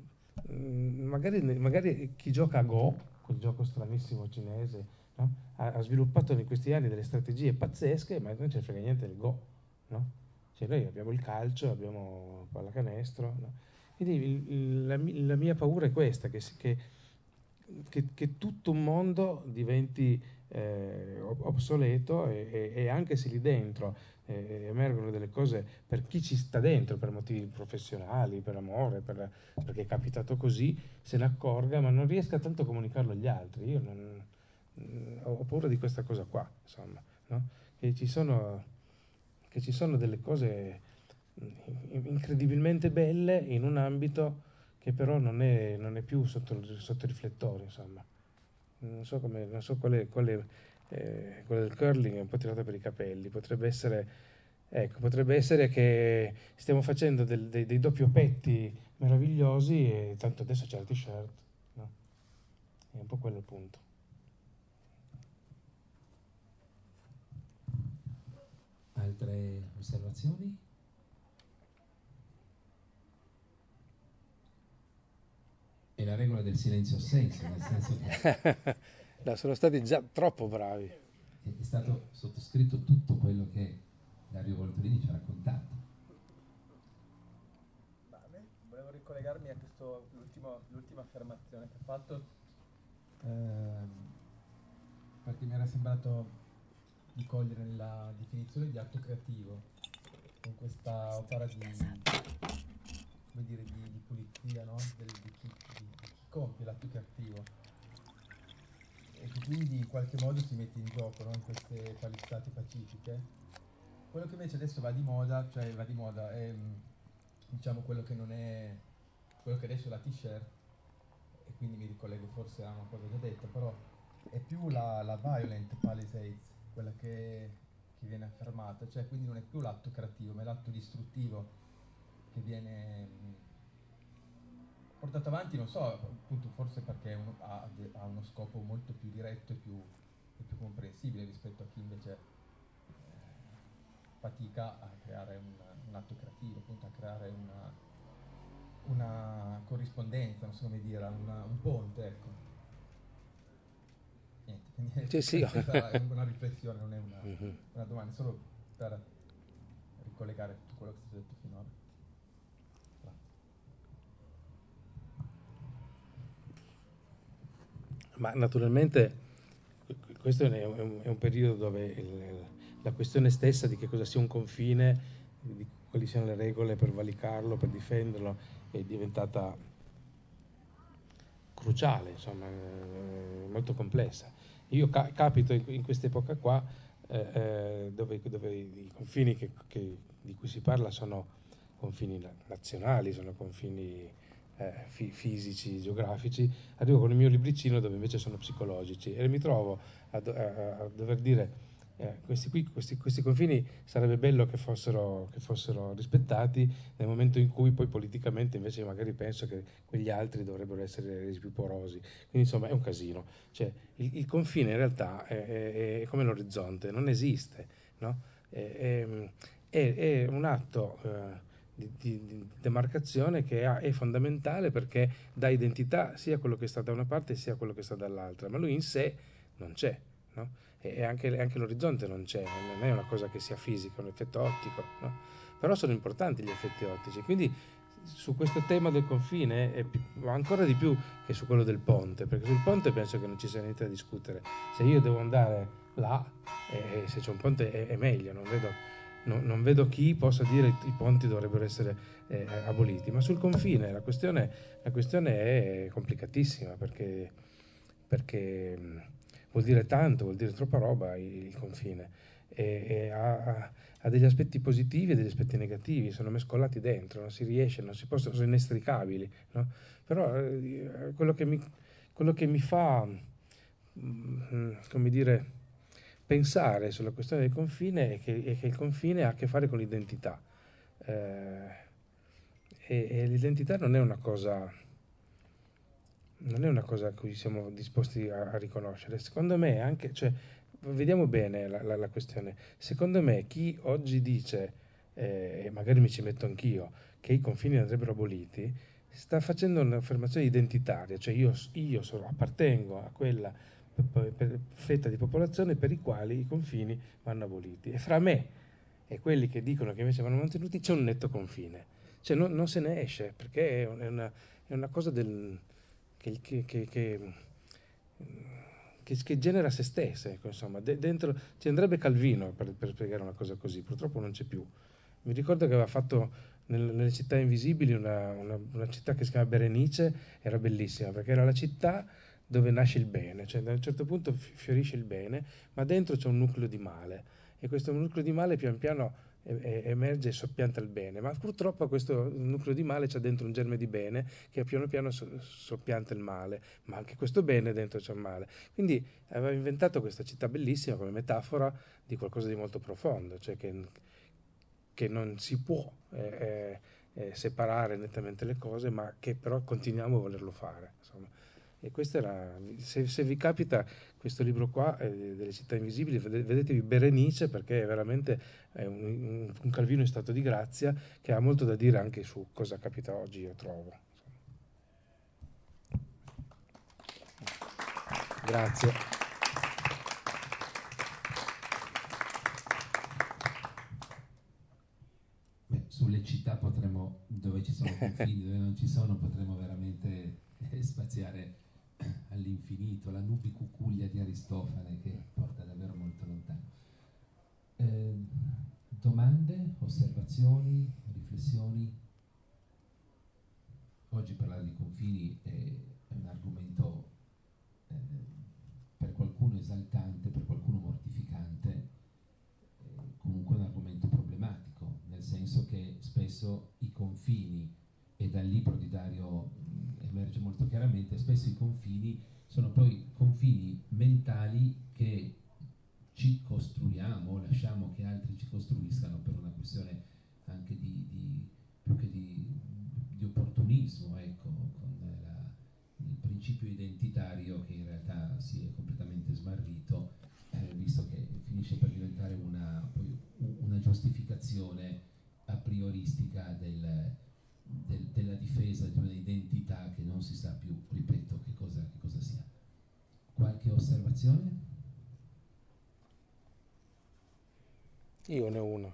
magari, magari chi gioca a Go, quel gioco stranissimo cinese, no? ha, ha sviluppato in questi anni delle strategie pazzesche, ma non ce ne frega niente del Go. No? Cioè, noi abbiamo il calcio, abbiamo pallacanestro. No? Quindi il, il, la, la mia paura è questa, che, che, che, che tutto un mondo diventi... Eh, obsoleto e, e, e anche se lì dentro eh, emergono delle cose per chi ci sta dentro, per motivi professionali, per amore, per, perché è capitato così, se ne accorga, ma non riesca tanto a comunicarlo agli altri. Io non, mh, ho paura di questa cosa qua, insomma, no? Che ci sono, che ci sono delle cose incredibilmente belle in un ambito che però non è, non è più sotto, sotto i riflettori, insomma. Non so, come, non so quale, quale, eh, quella del curling è un po' tirata per i capelli, potrebbe essere, ecco, potrebbe essere che stiamo facendo del, dei, dei doppio petti meravigliosi e tanto adesso c'è la t-shirt, no? È un po' quello il punto. Altre osservazioni? È la regola del silenzio assenso, nel senso che No, sono stati già troppo bravi. è stato sottoscritto tutto quello che Dario Voltolini ci ha raccontato. Ma a me volevo ricollegarmi a questo, l'ultimo, l'ultima affermazione che ha fatto, ehm, perché mi era sembrato di cogliere nella definizione di atto creativo, con questa opera di, come dire, di, di pulizia, no? Del, di, chi, di, di chi compie l'atto creativo, e che quindi in qualche modo si mette in gioco, no? In queste palissate pacifiche. Quello che invece adesso va di moda, cioè va di moda, è diciamo quello che non è, quello che adesso è la t-shirt, e quindi mi ricollego forse a una cosa già detta, però è più la, la violent palisades, quella che, che viene affermata, cioè quindi non è più l'atto creativo, ma è l'atto distruttivo che viene mh, portato avanti, non so, appunto forse perché uno ha, ha uno scopo molto più diretto e più, e più comprensibile rispetto a chi invece eh, fatica a creare un, un atto creativo, appunto a creare una, una corrispondenza, non so come dire, una, un ponte, ecco. Niente, quindi Sì, sì. questa è una riflessione, non è una, Mm-hmm. una domanda, solo per ricollegare tutto quello che è stato detto finora. Grazie. Ma naturalmente questo è un, è un periodo dove il, la questione stessa di che cosa sia un confine, di quali siano le regole per valicarlo, per difenderlo, è diventata cruciale, insomma, eh, molto complessa. Io ca- capito in, in quest'epoca qua eh, eh, dove, dove i confini che, che, di cui si parla sono confini nazionali, sono confini eh, fi- fisici, geografici, arrivo con il mio libricino dove invece sono psicologici e mi trovo a, do- a, a dover dire eh, questi, qui, questi, questi confini sarebbe bello che fossero, che fossero rispettati nel momento in cui poi politicamente invece magari penso che quegli altri dovrebbero essere resi più porosi. Quindi insomma è un casino. Cioè, il, il confine in realtà è, è, è come l'orizzonte, non esiste, no? È, è, è un atto eh, di, di, di demarcazione che ha, è fondamentale perché dà identità sia a quello che sta da una parte sia a quello che sta dall'altra, ma lui in sé non c'è, no? E anche, anche l'orizzonte non c'è, non è una cosa che sia fisica, è un effetto ottico, no? Però sono importanti gli effetti ottici, quindi su questo tema del confine, è più, ancora di più che su quello del ponte, perché sul ponte penso che non ci sia niente da discutere. Se io devo andare là, eh, se c'è un ponte è, è meglio, non vedo, no, non vedo chi possa dire che i ponti dovrebbero essere eh, aboliti, ma sul confine la questione, la questione è complicatissima perché, perché vuol dire tanto, vuol dire troppa roba il, il confine e, e ha, ha degli aspetti positivi e degli aspetti negativi, sono mescolati dentro, non si riesce, non si possono, sono inestricabili, no? Però eh, quello, che mi, quello che mi fa, mm, come dire, pensare sulla questione del confine è che, è che il confine ha a che fare con l'identità. Eh, e, e l'identità non è una cosa non è una cosa a cui siamo disposti a, a riconoscere. Secondo me anche, cioè, vediamo bene la, la, la questione. Secondo me chi oggi dice, eh, e magari mi ci metto anch'io, che i confini andrebbero aboliti, sta facendo un'affermazione identitaria, cioè io, io sono, appartengo a quella per, per fetta di popolazione per i quali i confini vanno aboliti. E fra me e quelli che dicono che invece vanno mantenuti c'è un netto confine. Cioè non, non se ne esce, perché è una, è una cosa del... Che, che, che, che, che genera se stessa, ecco, insomma, de, dentro ci andrebbe Calvino per, per spiegare una cosa così, purtroppo non c'è più. Mi ricordo che aveva fatto nel, nelle città invisibili una, una, una città che si chiama Berenice, era bellissima perché era la città dove nasce il bene, cioè da un certo punto fiorisce il bene, ma dentro c'è un nucleo di male e questo nucleo di male pian piano emerge e soppianta il bene, ma purtroppo questo nucleo di male c'è dentro un germe di bene che piano piano so- soppianta il male, ma anche questo bene dentro c'è il male. Quindi aveva inventato questa città bellissima come metafora di qualcosa di molto profondo, cioè che, che non si può eh, eh, separare nettamente le cose, ma che però continuiamo a volerlo fare, insomma. E questo era, se, se vi capita questo libro qua, eh, delle città invisibili, vede- vedetevi Berenice, perché è veramente è un, un, un Calvino in stato di grazia che ha molto da dire anche su cosa capita oggi, io trovo. Grazie. Beh, sulle città potremmo, dove ci sono confini, dove non ci sono, potremmo veramente eh, spaziare all'infinito, la nubicucuglia di Aristofane che porta davvero molto lontano. Eh, domande, osservazioni, riflessioni? Oggi parlare di confini è, è un argomento eh, per qualcuno esaltante, per qualcuno mortificante, eh, comunque un argomento problematico, nel senso che spesso i confini, e dal libro di Dario mh, emerge molto chiaramente, spesso i confini sono poi confini mentali che ci costruiamo, lasciamo che altri ci costruiscano per una questione anche di, di più che di, di opportunismo, ecco, con la, il principio identitario che in realtà si è completamente smarrito, eh, visto che finisce per diventare una, poi, una giustificazione a prioristica del, del, della difesa di un'identità che non si sa più, ripeto, che cosa, che cosa sia. Qualche osservazione? Io ne ho una.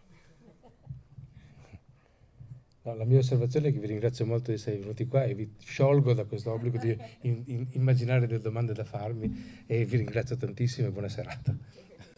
No, la mia osservazione è che vi ringrazio molto di essere venuti qua e vi sciolgo da questo obbligo di in, in, immaginare delle domande da farmi e vi ringrazio tantissimo e buona serata.